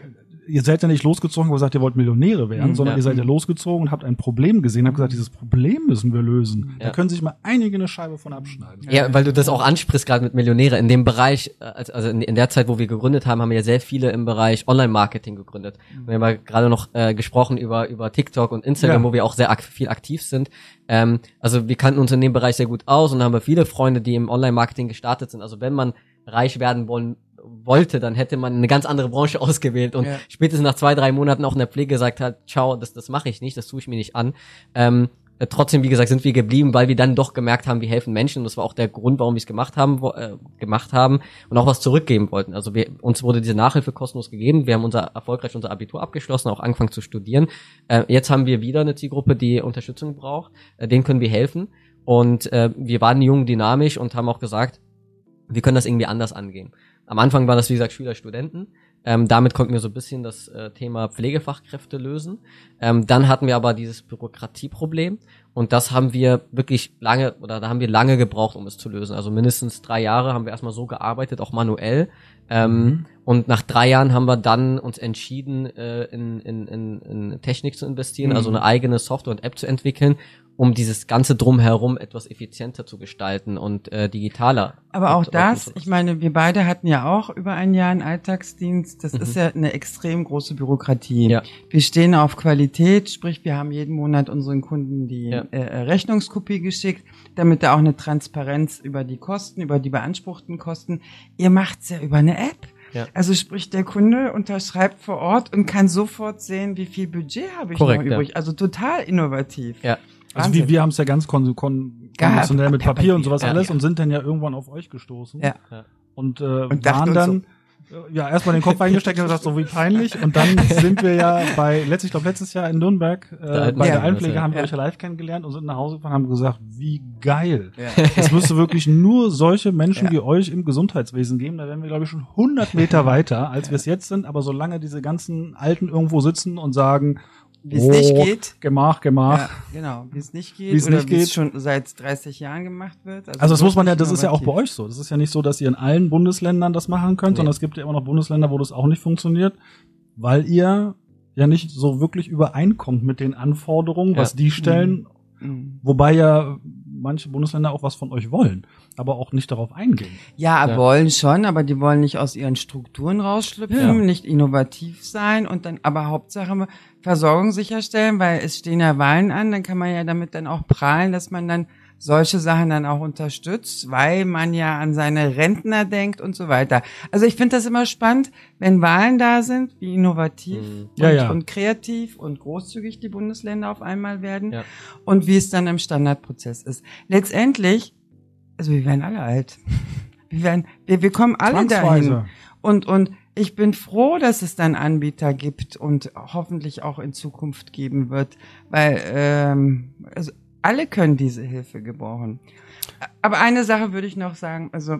ihr seid ja nicht losgezogen und gesagt, ihr wollt Millionäre werden, mhm, sondern ja. ihr seid ja losgezogen und habt ein Problem gesehen, habt gesagt, dieses Problem müssen wir lösen. Ja. Da können sich mal einige eine Scheibe von abschneiden. Ja, weil du das auch ansprichst, gerade mit Millionäre. In dem Bereich, also in der Zeit, wo wir gegründet haben, haben wir ja sehr viele im Bereich Online-Marketing gegründet. Mhm. Wir haben ja gerade noch äh, gesprochen über über TikTok und Instagram, ja. wo wir auch sehr ak- viel aktiv sind. Ähm, also wir kannten uns in dem Bereich sehr gut aus und da haben wir viele Freunde, die im Online-Marketing gestartet sind. Also wenn man reich werden wollen wollte, dann hätte man eine ganz andere Branche ausgewählt und ja. spätestens nach zwei, drei Monaten auch in der Pflege gesagt hat, ciao, das das mache ich nicht, das tue ich mir nicht an. Ähm, äh, trotzdem, wie gesagt, sind wir geblieben, weil wir dann doch gemerkt haben, wir helfen Menschen und das war auch der Grund, warum wir es gemacht haben, wo, äh, gemacht haben und auch was zurückgeben wollten. Also wir, uns wurde diese Nachhilfe kostenlos gegeben, wir haben unser erfolgreich unser Abitur abgeschlossen, auch angefangen zu studieren. Äh, jetzt haben wir wieder eine Zielgruppe, die Unterstützung braucht, äh, denen können wir helfen und äh, wir waren jung, dynamisch und haben auch gesagt, wir können das irgendwie anders angehen. Am Anfang waren das, wie gesagt, Schüler, Studenten. Ähm, damit konnten wir so ein bisschen das äh, Thema Pflegefachkräfte lösen. Ähm, dann hatten wir aber dieses Bürokratieproblem und das haben wir wirklich lange, oder da haben wir lange gebraucht, um es zu lösen. Also mindestens drei Jahre haben wir erstmal so gearbeitet, auch manuell. Ähm, mhm. Und nach drei Jahren haben wir dann uns entschieden, äh, in, in, in, in Technik zu investieren, mhm. also eine eigene Software und App zu entwickeln, um dieses ganze Drumherum etwas effizienter zu gestalten und äh, digitaler. Aber auch das, ich meine, wir beide hatten ja auch über ein Jahr einen Alltagsdienst. Das mhm. ist ja eine extrem große Bürokratie. Ja. Wir stehen auf Qualität, sprich, wir haben jeden Monat unseren Kunden die ja. äh, Rechnungskopie geschickt, damit da auch eine Transparenz über die Kosten, über die beanspruchten Kosten. Ihr macht's ja über eine App. Ja. Also sprich, der Kunde unterschreibt vor Ort und kann sofort sehen, wie viel Budget habe ich Korrekt, noch übrig. Ja. Also total innovativ. Ja. Also wir, wir haben es ja ganz kon- kon- konventionell mit Papier und sowas ja, alles ja. und sind dann ja irgendwann auf euch gestoßen. Ja. Und, äh, und waren dann, so. ja, erstmal den Kopf eingesteckt und gesagt, so wie peinlich. Und dann sind wir ja bei, letztlich, ich glaube letztes Jahr in Nürnberg, äh, bei ja, der Einpflege haben wir ja. euch ja live kennengelernt und sind nach Hause gefahren und haben gesagt, wie geil. Ja. Es müsste wirklich nur solche Menschen ja. wie euch im Gesundheitswesen geben. Da wären wir, glaube ich, schon hundert Meter weiter, als ja. wir es jetzt sind. Aber solange diese ganzen Alten irgendwo sitzen und sagen, wie es oh, nicht geht. Gemach, Gemach. Ja, genau, wie es nicht geht. Wie's oder wie es schon seit dreißig Jahren gemacht wird. Also, also das muss man ja, das innovativ. Ist ja auch bei euch so. Das ist ja nicht so, dass ihr in allen Bundesländern das machen könnt, nee. sondern es gibt ja immer noch Bundesländer, wo das auch nicht funktioniert, weil ihr ja nicht so wirklich übereinkommt mit den Anforderungen, ja. was die stellen, mhm. wobei ja manche Bundesländer auch was von euch wollen, aber auch nicht darauf eingehen. Ja, ja, wollen schon, aber die wollen nicht aus ihren Strukturen rausschlüpfen, ja. nicht innovativ sein und dann aber Hauptsache Versorgung sicherstellen, weil es stehen ja Wahlen an, dann kann man ja damit dann auch prahlen, dass man dann solche Sachen dann auch unterstützt, weil man ja an seine Rentner denkt und so weiter. Also ich finde das immer spannend, wenn Wahlen da sind, wie innovativ mhm. ja, und, ja. und kreativ und großzügig die Bundesländer auf einmal werden ja. und wie es dann im Standardprozess ist. Letztendlich, also wir werden alle alt. Wir werden, wir, wir kommen alle dahin. Und, und ich bin froh, dass es dann Anbieter gibt und hoffentlich auch in Zukunft geben wird, weil ähm, also alle können diese Hilfe gebrauchen. Aber eine Sache würde ich noch sagen, also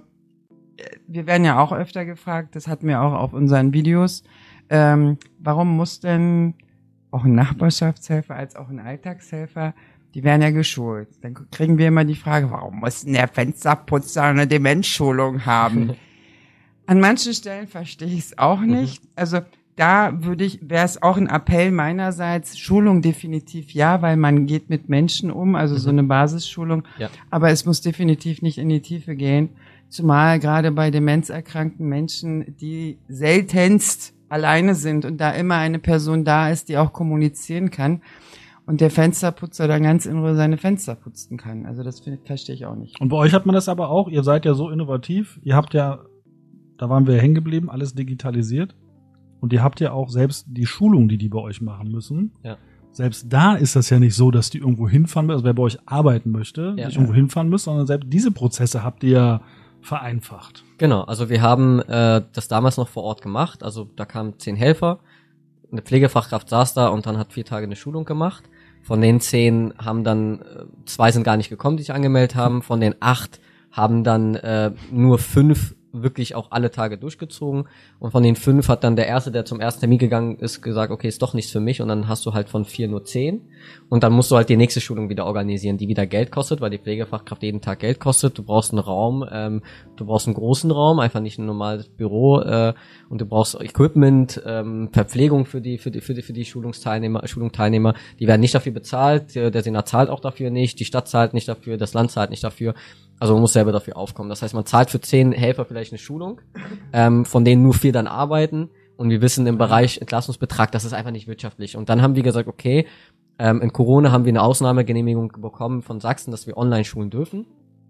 wir werden ja auch öfter gefragt, das hatten wir auch auf unseren Videos, ähm, warum muss denn auch ein Nachbarschaftshelfer als auch ein Alltagshelfer, die werden ja geschult. Dann kriegen wir immer die Frage, warum muss denn der Fensterputzer eine Demenzschulung haben? An manchen Stellen verstehe ich es auch nicht. Also da würde ich, wäre es auch ein Appell meinerseits, Schulung definitiv ja, weil man geht mit Menschen um, also so eine Basisschulung. Ja. Aber es muss definitiv nicht in die Tiefe gehen. Zumal gerade bei demenzerkrankten Menschen, die seltenst alleine sind und da immer eine Person da ist, die auch kommunizieren kann. Und der Fensterputzer dann ganz in Ruhe seine Fenster putzen kann. Also das find, verstehe ich auch nicht. Und bei euch hat man das aber auch, ihr seid ja so innovativ, ihr habt ja, da waren wir hängen geblieben, alles digitalisiert. Und ihr habt ja auch selbst die Schulung, die die bei euch machen müssen. Ja. Selbst da ist das ja nicht so, dass die irgendwo hinfahren müssen, also wer bei euch arbeiten möchte, ja, nicht irgendwo hinfahren muss, sondern selbst diese Prozesse habt ihr ja vereinfacht. Genau, also wir haben äh, das damals noch vor Ort gemacht. Also da kamen zehn Helfer, eine Pflegefachkraft saß da und dann hat vier Tage eine Schulung gemacht. Von den zehn haben dann, äh, zwei sind gar nicht gekommen, die sich angemeldet haben. Von den acht haben dann äh, nur fünf wirklich auch alle Tage durchgezogen. Und von den fünf hat dann der Erste, der zum ersten Termin gegangen ist, gesagt, okay, ist doch nichts für mich. Und dann hast du halt von vier nur zehn. Und dann musst du halt die nächste Schulung wieder organisieren, die wieder Geld kostet, weil die Pflegefachkraft jeden Tag Geld kostet. Du brauchst einen Raum, ähm, du brauchst einen großen Raum, einfach nicht ein normales Büro. Äh, und du brauchst Equipment, ähm, Verpflegung für die, für die, für die, für die Schulungsteilnehmer, Schulungsteilnehmer. Die werden nicht dafür bezahlt. Der Senat zahlt auch dafür nicht. Die Stadt zahlt nicht dafür. Das Land zahlt nicht dafür. Also man muss selber dafür aufkommen. Das heißt, man zahlt für zehn Helfer vielleicht eine Schulung, ähm, von denen nur vier dann arbeiten. Und wir wissen im Bereich Entlastungsbetrag, das ist einfach nicht wirtschaftlich. Und dann haben wir gesagt, okay, ähm, in Corona haben wir eine Ausnahmegenehmigung bekommen von Sachsen, dass wir online schulen dürfen.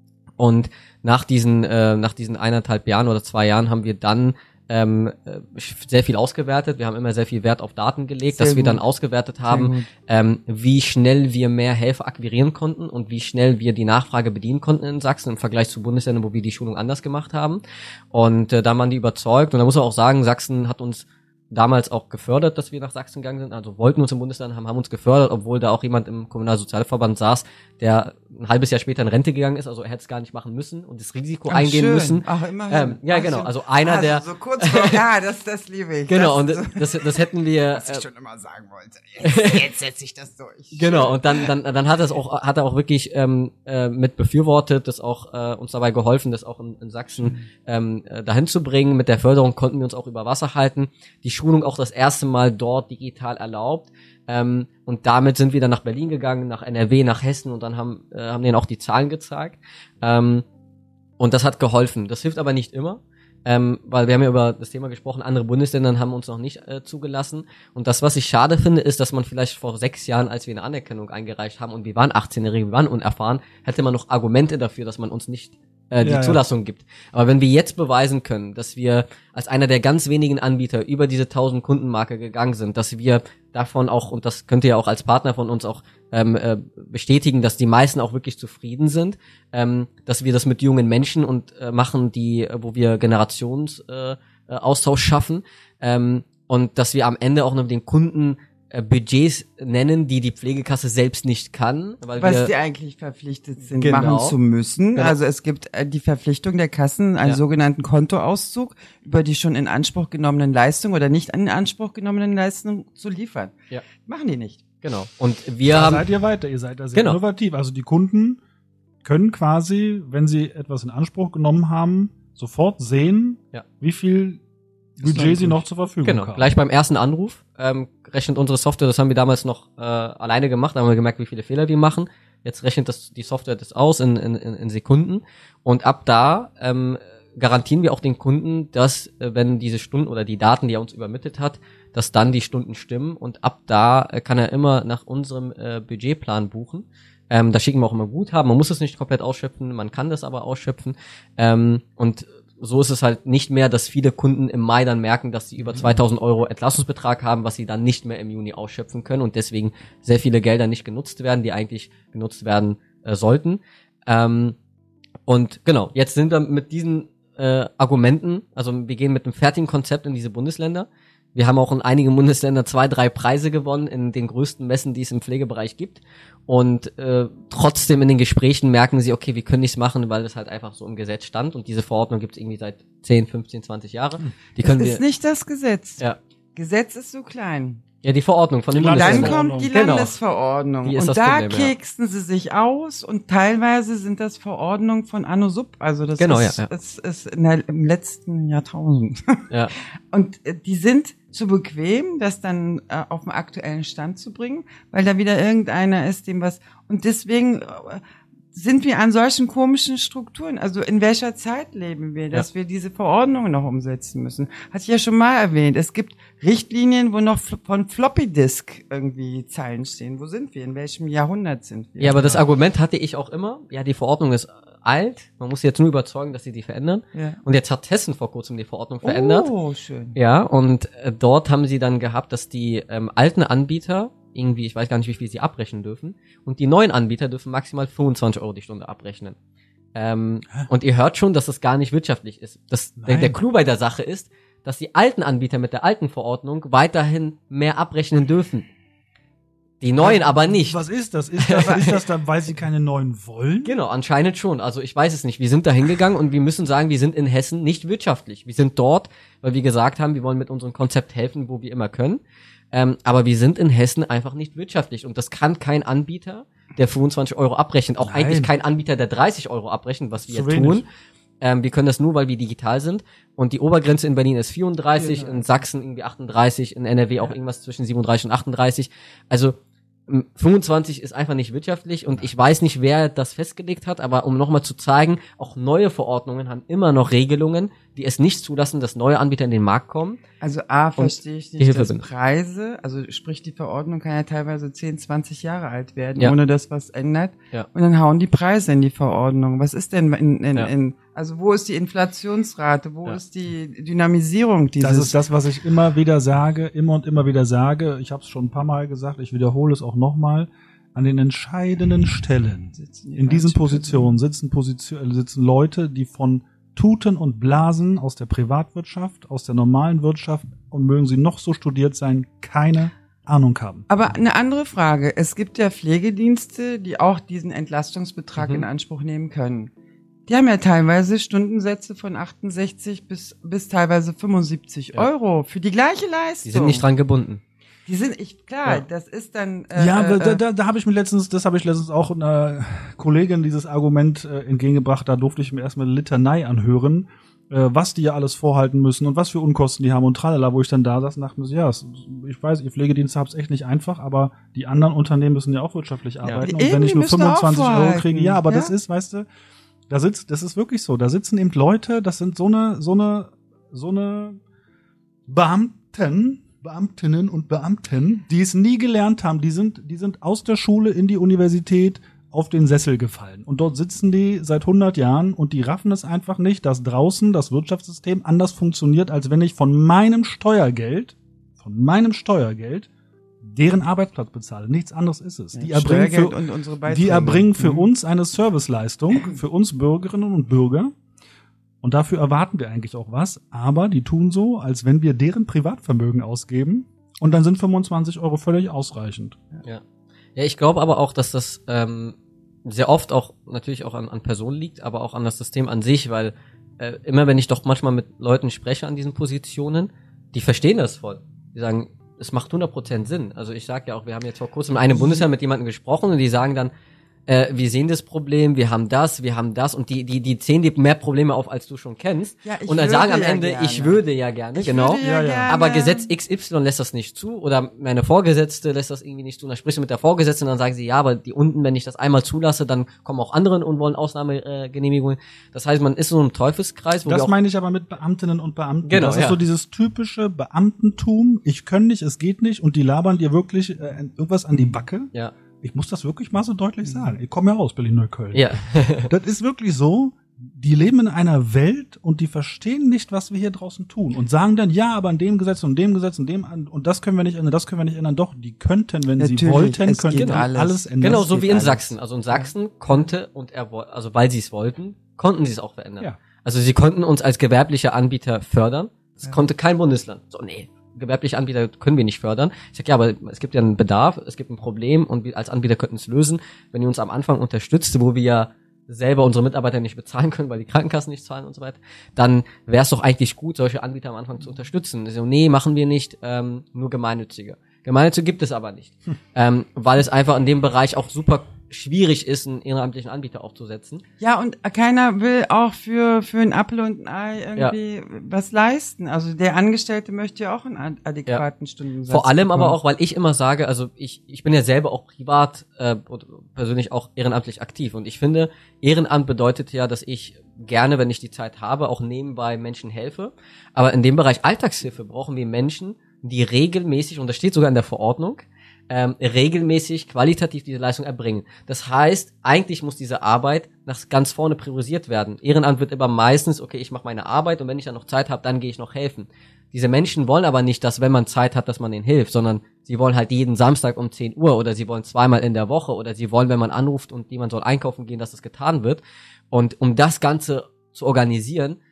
Und nach diesen, äh, nach diesen eineinhalb Jahren oder zwei Jahren haben wir dann ähm, sehr viel ausgewertet. Wir haben immer sehr viel Wert auf Daten gelegt, sehr dass gut. wir dann ausgewertet haben, ähm, wie schnell wir mehr Helfer akquirieren konnten und wie schnell wir die Nachfrage bedienen konnten in Sachsen im Vergleich zu Bundesländern, wo wir die Schulung anders gemacht haben. Und äh, da waren die überzeugt. Und da muss man auch sagen, Sachsen hat uns damals auch gefördert, dass wir nach Sachsen gegangen sind, also wollten uns im Bundesland haben, haben uns gefördert, obwohl da auch jemand im Kommunalsozialverband saß, der ein halbes Jahr später in Rente gegangen ist, also er hätte es gar nicht machen müssen und das Risiko Ach, eingehen schön. müssen. Ach, immerhin. Ähm, ja, Ach, genau, so, also einer also der... so kurz vor, ja, das, das liebe ich. Genau, das, und das, das hätten wir... Was ich schon immer sagen wollte. Jetzt, jetzt setze ich das durch. Genau, und dann dann dann hat er es auch hat er auch wirklich ähm, äh, mit befürwortet, das auch äh, uns dabei geholfen, das auch in, in Sachsen ähm, äh, dahin zu bringen. Mit der Förderung konnten wir uns auch über Wasser halten. Die Schulung auch das erste Mal dort digital erlaubt. Ähm, und damit sind wir dann nach Berlin gegangen, nach N R W, nach Hessen und dann haben äh, haben denen auch die Zahlen gezeigt. Ähm, und das hat geholfen. Das hilft aber nicht immer. Ähm, weil wir haben ja über das Thema gesprochen, andere Bundesländer haben uns noch nicht äh, zugelassen. Und das, was ich schade finde, ist, dass man vielleicht vor sechs Jahren, als wir eine Anerkennung eingereicht haben und wir waren achtzehnjährige, wir waren unerfahren, hätte man noch Argumente dafür, dass man uns nicht äh, die ja, Zulassung ja. gibt. Aber wenn wir jetzt beweisen können, dass wir als einer der ganz wenigen Anbieter über diese tausend Kundenmarke gegangen sind, dass wir davon auch, und das könnt ihr ja auch als Partner von uns auch ähm, äh, bestätigen, dass die meisten auch wirklich zufrieden sind, ähm, dass wir das mit jungen Menschen und äh, machen, die, äh, wo wir Generationsaustausch äh, Austausch schaffen, ähm, und dass wir am Ende auch noch den Kunden äh, Budgets nennen, die die Pflegekasse selbst nicht kann. Weil Was wir, die eigentlich verpflichtet sind, genau. machen zu müssen. Genau. Also es gibt äh, die Verpflichtung der Kassen, einen ja. sogenannten Kontoauszug über die schon in Anspruch genommenen Leistungen oder nicht in Anspruch genommenen Leistungen zu liefern. Ja. Machen die nicht. Genau. Und wir da haben... seid ihr weiter, ihr seid da sehr genau. innovativ. Also die Kunden können quasi, wenn sie etwas in Anspruch genommen haben, sofort sehen, ja. wie viel Budget sie noch zur Verfügung genau. haben. Genau, gleich beim ersten Anruf ähm, rechnet unsere Software, das haben wir damals noch äh, alleine gemacht, da haben wir gemerkt, wie viele Fehler wir machen. Jetzt rechnet das die Software das aus in, in, in Sekunden und ab da ähm, garantieren wir auch den Kunden, dass äh, wenn diese Stunden oder die Daten, die er uns übermittelt hat, dass dann die Stunden stimmen und ab da äh, kann er immer nach unserem äh, Budgetplan buchen. Ähm, da schicken wir auch immer Guthaben. Man muss es nicht komplett ausschöpfen, man kann das aber ausschöpfen. Ähm, und so ist es halt nicht mehr, dass viele Kunden im Mai dann merken, dass sie über zweitausend Euro Entlastungsbetrag haben, was sie dann nicht mehr im Juni ausschöpfen können und deswegen sehr viele Gelder nicht genutzt werden, die eigentlich genutzt werden äh, sollten. Ähm, und genau, jetzt sind wir mit diesen äh, Argumenten, also wir gehen mit einem fertigen Konzept in diese Bundesländer. Wir haben auch in einigen Bundesländern zwei, drei Preise gewonnen in den größten Messen, die es im Pflegebereich gibt. Und äh, trotzdem in den Gesprächen merken sie, okay, wir können nichts machen, weil das halt einfach so im Gesetz stand. Und diese Verordnung gibt es irgendwie seit zehn, fünfzehn, zwanzig Jahren. Die können das wir, ist nicht das Gesetz. Ja. Gesetz ist so klein. Ja, die Verordnung von den Dann Bundesländern. kommt die Genau. Landesverordnung. Die ist und das da Problem, ja. keksen sie sich aus und teilweise sind das Verordnungen von Anno Sub. Also das Genau, ist, ja, ja. Das ist in der, im letzten Jahrtausend. Ja. Und äh, die sind zu bequem, das dann äh, auf den aktuellen Stand zu bringen, weil da wieder irgendeiner ist, dem was... Und deswegen... Äh, sind wir an solchen komischen Strukturen? Also in welcher Zeit leben wir, dass ja. wir diese Verordnungen noch umsetzen müssen? Hatte ich ja schon mal erwähnt. Es gibt Richtlinien, wo noch von Floppy Disk irgendwie Zeilen stehen. Wo sind wir? In welchem Jahrhundert sind wir? Ja, aber das Argument hatte ich auch immer. Ja, die Verordnung ist alt. Man muss jetzt nur überzeugen, dass sie die verändern. Ja. Und jetzt hat Hessen vor kurzem die Verordnung verändert. Oh, schön. Ja, und äh, dort haben sie dann gehabt, dass die ähm, alten Anbieter irgendwie, ich weiß gar nicht, wie viel sie abrechnen dürfen. Und die neuen Anbieter dürfen maximal fünfundzwanzig Euro die Stunde abrechnen. Ähm, und ihr hört schon, dass das gar nicht wirtschaftlich ist. Das, der, der Clou bei der Sache ist, dass die alten Anbieter mit der alten Verordnung weiterhin mehr abrechnen dürfen. Die neuen aber nicht. Was ist das? Ist das, ist das dann, weil sie keine neuen wollen? Genau, anscheinend schon. Also ich weiß es nicht. Wir sind da hingegangen und wir müssen sagen, wir sind in Hessen nicht wirtschaftlich. Wir sind dort, weil wir gesagt haben, wir wollen mit unserem Konzept helfen, wo wir immer können. Ähm, aber wir sind in Hessen einfach nicht wirtschaftlich. Und das kann kein Anbieter, der fünfundzwanzig Euro abrechnet. Auch Nein. eigentlich kein Anbieter, der dreißig Euro abrechnet, was wir Zu tun. wenig. Ähm, wir können das nur, weil wir digital sind. Und die Obergrenze in Berlin ist vierunddreißig, Genau. in Sachsen irgendwie achtunddreißig, in N R W auch irgendwas zwischen siebenunddreißig und achtunddreißig. Also m, fünfundzwanzig ist einfach nicht wirtschaftlich und ich weiß nicht, wer das festgelegt hat, aber um nochmal zu zeigen, auch neue Verordnungen haben immer noch Regelungen, die es nicht zulassen, dass neue Anbieter in den Markt kommen. Also A, verstehe ich die nicht, Hilfe dass sind. Preise, also sprich die Verordnung kann ja teilweise zehn, zwanzig Jahre alt werden, Ja. ohne dass was ändert. Ja. Und dann hauen die Preise in die Verordnung. Was ist denn in, in, Ja. in also wo ist die Inflationsrate, wo Ja. ist die Dynamisierung dieses? Das ist das, was ich immer wieder sage, immer und immer wieder sage. Ich habe es schon ein paar Mal gesagt, ich wiederhole es auch nochmal. An den entscheidenden Stellen Sitzen die in diesen falschen Positionen sitzen, Position, sitzen Leute, die von Tuten und Blasen aus der Privatwirtschaft, aus der normalen Wirtschaft und mögen sie noch so studiert sein, keine Ahnung haben. Aber eine andere Frage. Es gibt ja Pflegedienste, die auch diesen Entlastungsbetrag Mhm. in Anspruch nehmen können. Die haben ja teilweise Stundensätze von achtundsechzig bis, bis teilweise fünfundsiebzig Ja. Euro für die gleiche Leistung. Die sind nicht dran gebunden. Die sind, ich, klar, Ja. das ist dann, äh, Ja, äh, da, da, da habe ich mir letztens, das habe ich letztens auch einer Kollegin dieses Argument äh, entgegengebracht, da durfte ich mir erstmal eine Litanei anhören, äh, was die ja alles vorhalten müssen und was für Unkosten die haben und tralala, wo ich dann da saß und dachte mir so, ja, es- ich weiß, ihr Pflegedienste habt es echt nicht einfach, aber die anderen Unternehmen müssen ja auch wirtschaftlich arbeiten. Und Eben, wenn ich die nur müssen auch fünfundzwanzig Euro vorhalten, kriege, ja, aber ja? das ist, weißt du, da sitzt, das ist wirklich so, da sitzen eben Leute, das sind so eine, so eine, so eine Beamten, Beamtinnen und Beamten, die es nie gelernt haben, die sind, die sind aus der Schule in die Universität auf den Sessel gefallen. Und dort sitzen die seit hundert Jahren und die raffen es einfach nicht, dass draußen das Wirtschaftssystem anders funktioniert, als wenn ich von meinem Steuergeld, von meinem Steuergeld, deren Arbeitsplatz bezahle. Nichts anderes ist es. Die erbringen Steuergeld für, und unsere Beiträge. die erbringen für Mhm. uns eine Serviceleistung, für uns Bürgerinnen und Bürger. Und dafür erwarten wir eigentlich auch was. Aber die tun so, als wenn wir deren Privatvermögen ausgeben. Und dann sind fünfundzwanzig Euro völlig ausreichend. Ja. Ja, ich glaube aber auch, dass das ähm, sehr oft auch natürlich auch an, an Personen liegt, aber auch an das System an sich, weil äh, immer wenn ich doch manchmal mit Leuten spreche an diesen Positionen, die verstehen das voll. Die sagen, es macht hundert Prozent Sinn. Also ich sage ja auch, wir haben jetzt vor kurzem in einem Bundesland mit jemandem gesprochen und die sagen dann, äh, wir sehen das Problem, wir haben das, wir haben das und die die die zählen dir mehr Probleme auf, als du schon kennst. Ja, ich und dann würde sagen am ja Ende, gerne. ich würde ja gerne, Ich genau. würde ja, Ja, ja. gerne. Aber Gesetz X Y lässt das nicht zu oder meine Vorgesetzte lässt das irgendwie nicht zu. Und dann sprichst du mit der Vorgesetzten und dann sagen sie, ja, aber die unten, wenn ich das einmal zulasse, dann kommen auch andere und wollen Ausnahmegenehmigungen. Das heißt, man ist so im Teufelskreis, wo wir Das auch, meine ich aber mit Beamtinnen und Beamten. Genau, das ist ja. so dieses typische Beamtentum. Ich kann nicht, es geht nicht. Und die labern dir wirklich äh, irgendwas an die Backe. ja, Ich muss das wirklich mal so deutlich sagen. Ich komme ja aus Berlin-Neukölln. ja, Das ist wirklich so. Die leben in einer Welt und die verstehen nicht, was wir hier draußen tun und sagen dann, ja, aber an dem Gesetz und dem Gesetz und dem an- und das können wir nicht ändern, das können wir nicht ändern. Doch, die könnten, wenn sie Natürlich, wollten, es könnten geht alles, alles. ändern. genau Das so geht wie in alles. Sachsen. Also in Sachsen konnte und er woll- also weil sie es wollten, konnten sie es auch verändern. Ja. Also sie konnten uns als gewerblicher Anbieter fördern. Das Ja. konnte kein Bundesland. So, nee, gewerbliche Anbieter können wir nicht fördern. Ich sag, ja, aber es gibt ja einen Bedarf, es gibt ein Problem und wir als Anbieter könnten es lösen, wenn ihr uns am Anfang unterstützt, wo wir ja selber unsere Mitarbeiter nicht bezahlen können, weil die Krankenkassen nicht zahlen und so weiter, dann wäre es doch eigentlich gut, solche Anbieter am Anfang zu unterstützen. So, nee, machen wir nicht, ähm, nur gemeinnützige. Gemeinnützige gibt es aber nicht, Hm. ähm, weil es einfach in dem Bereich auch super schwierig ist, einen ehrenamtlichen Anbieter aufzusetzen. Ja, und keiner will auch für, für ein Apfel und ein Ei irgendwie was leisten. Also der Angestellte möchte ja auch einen ad- adäquaten Stundensatz. Vor allem aber bekommen. auch, weil ich immer sage, also ich ich bin ja selber auch privat äh, und persönlich auch ehrenamtlich aktiv und ich finde, Ehrenamt bedeutet ja, dass ich gerne, wenn ich die Zeit habe, auch nebenbei Menschen helfe. Aber in dem Bereich Alltagshilfe brauchen wir Menschen, die regelmäßig, und das steht sogar in der Verordnung, ähm, regelmäßig qualitativ diese Leistung erbringen. Das heißt, eigentlich muss diese Arbeit nach ganz vorne priorisiert werden. Ehrenamt wird immer meistens, okay, ich mache meine Arbeit und wenn ich dann noch Zeit habe, dann gehe ich noch helfen. Diese Menschen wollen aber nicht, dass wenn man Zeit hat, dass man ihnen hilft, sondern sie wollen halt jeden Samstag um zehn Uhr oder sie wollen zweimal in der Woche oder sie wollen, wenn man anruft und jemand soll einkaufen gehen, dass das getan wird. Und um das Ganze zu organisieren,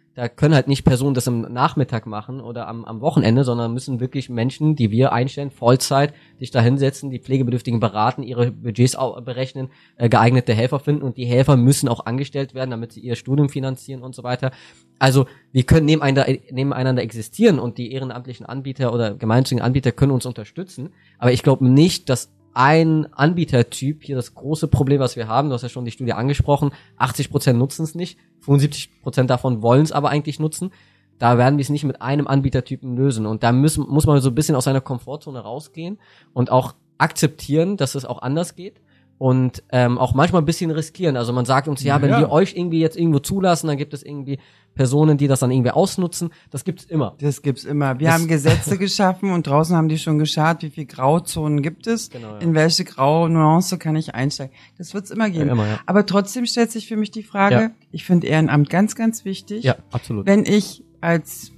Da können halt nicht Personen das am Nachmittag machen oder am, am Wochenende, sondern müssen wirklich Menschen, die wir einstellen, Vollzeit, sich da hinsetzen, die Pflegebedürftigen beraten, ihre Budgets auch berechnen, äh, geeignete Helfer finden und die Helfer müssen auch angestellt werden, damit sie ihr Studium finanzieren und so weiter. Also wir können nebeneinander, nebeneinander existieren und die ehrenamtlichen Anbieter oder gemeinnützigen Anbieter können uns unterstützen, aber ich glaube nicht, dass ein Anbietertyp hier das große Problem, was wir haben, du hast ja schon die Studie angesprochen, achtzig Prozent nutzen es nicht, fünfundsiebzig Prozent davon wollen es aber eigentlich nutzen. Da werden wir es nicht mit einem Anbietertypen lösen. Und da müssen, muss man so ein bisschen aus seiner Komfortzone rausgehen und auch akzeptieren, dass es auch anders geht. Und ähm, auch manchmal ein bisschen riskieren. Also man sagt uns, ja, ja wenn ja. wir euch irgendwie jetzt irgendwo zulassen, dann gibt es irgendwie Personen, die das dann irgendwie ausnutzen. Das gibt's immer. Das gibt's immer. Wir Das- haben Gesetze geschaffen und draußen haben die schon geschaut, wie viel Grauzonen gibt es, Genau, ja. in welche graue Nuance kann ich einsteigen. Das wird's immer geben. Ja, immer, ja. Aber trotzdem stellt sich für mich die Frage, Ja. ich finde Ehrenamt ganz, ganz wichtig. Ja, absolut. Wenn ich als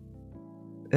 äh,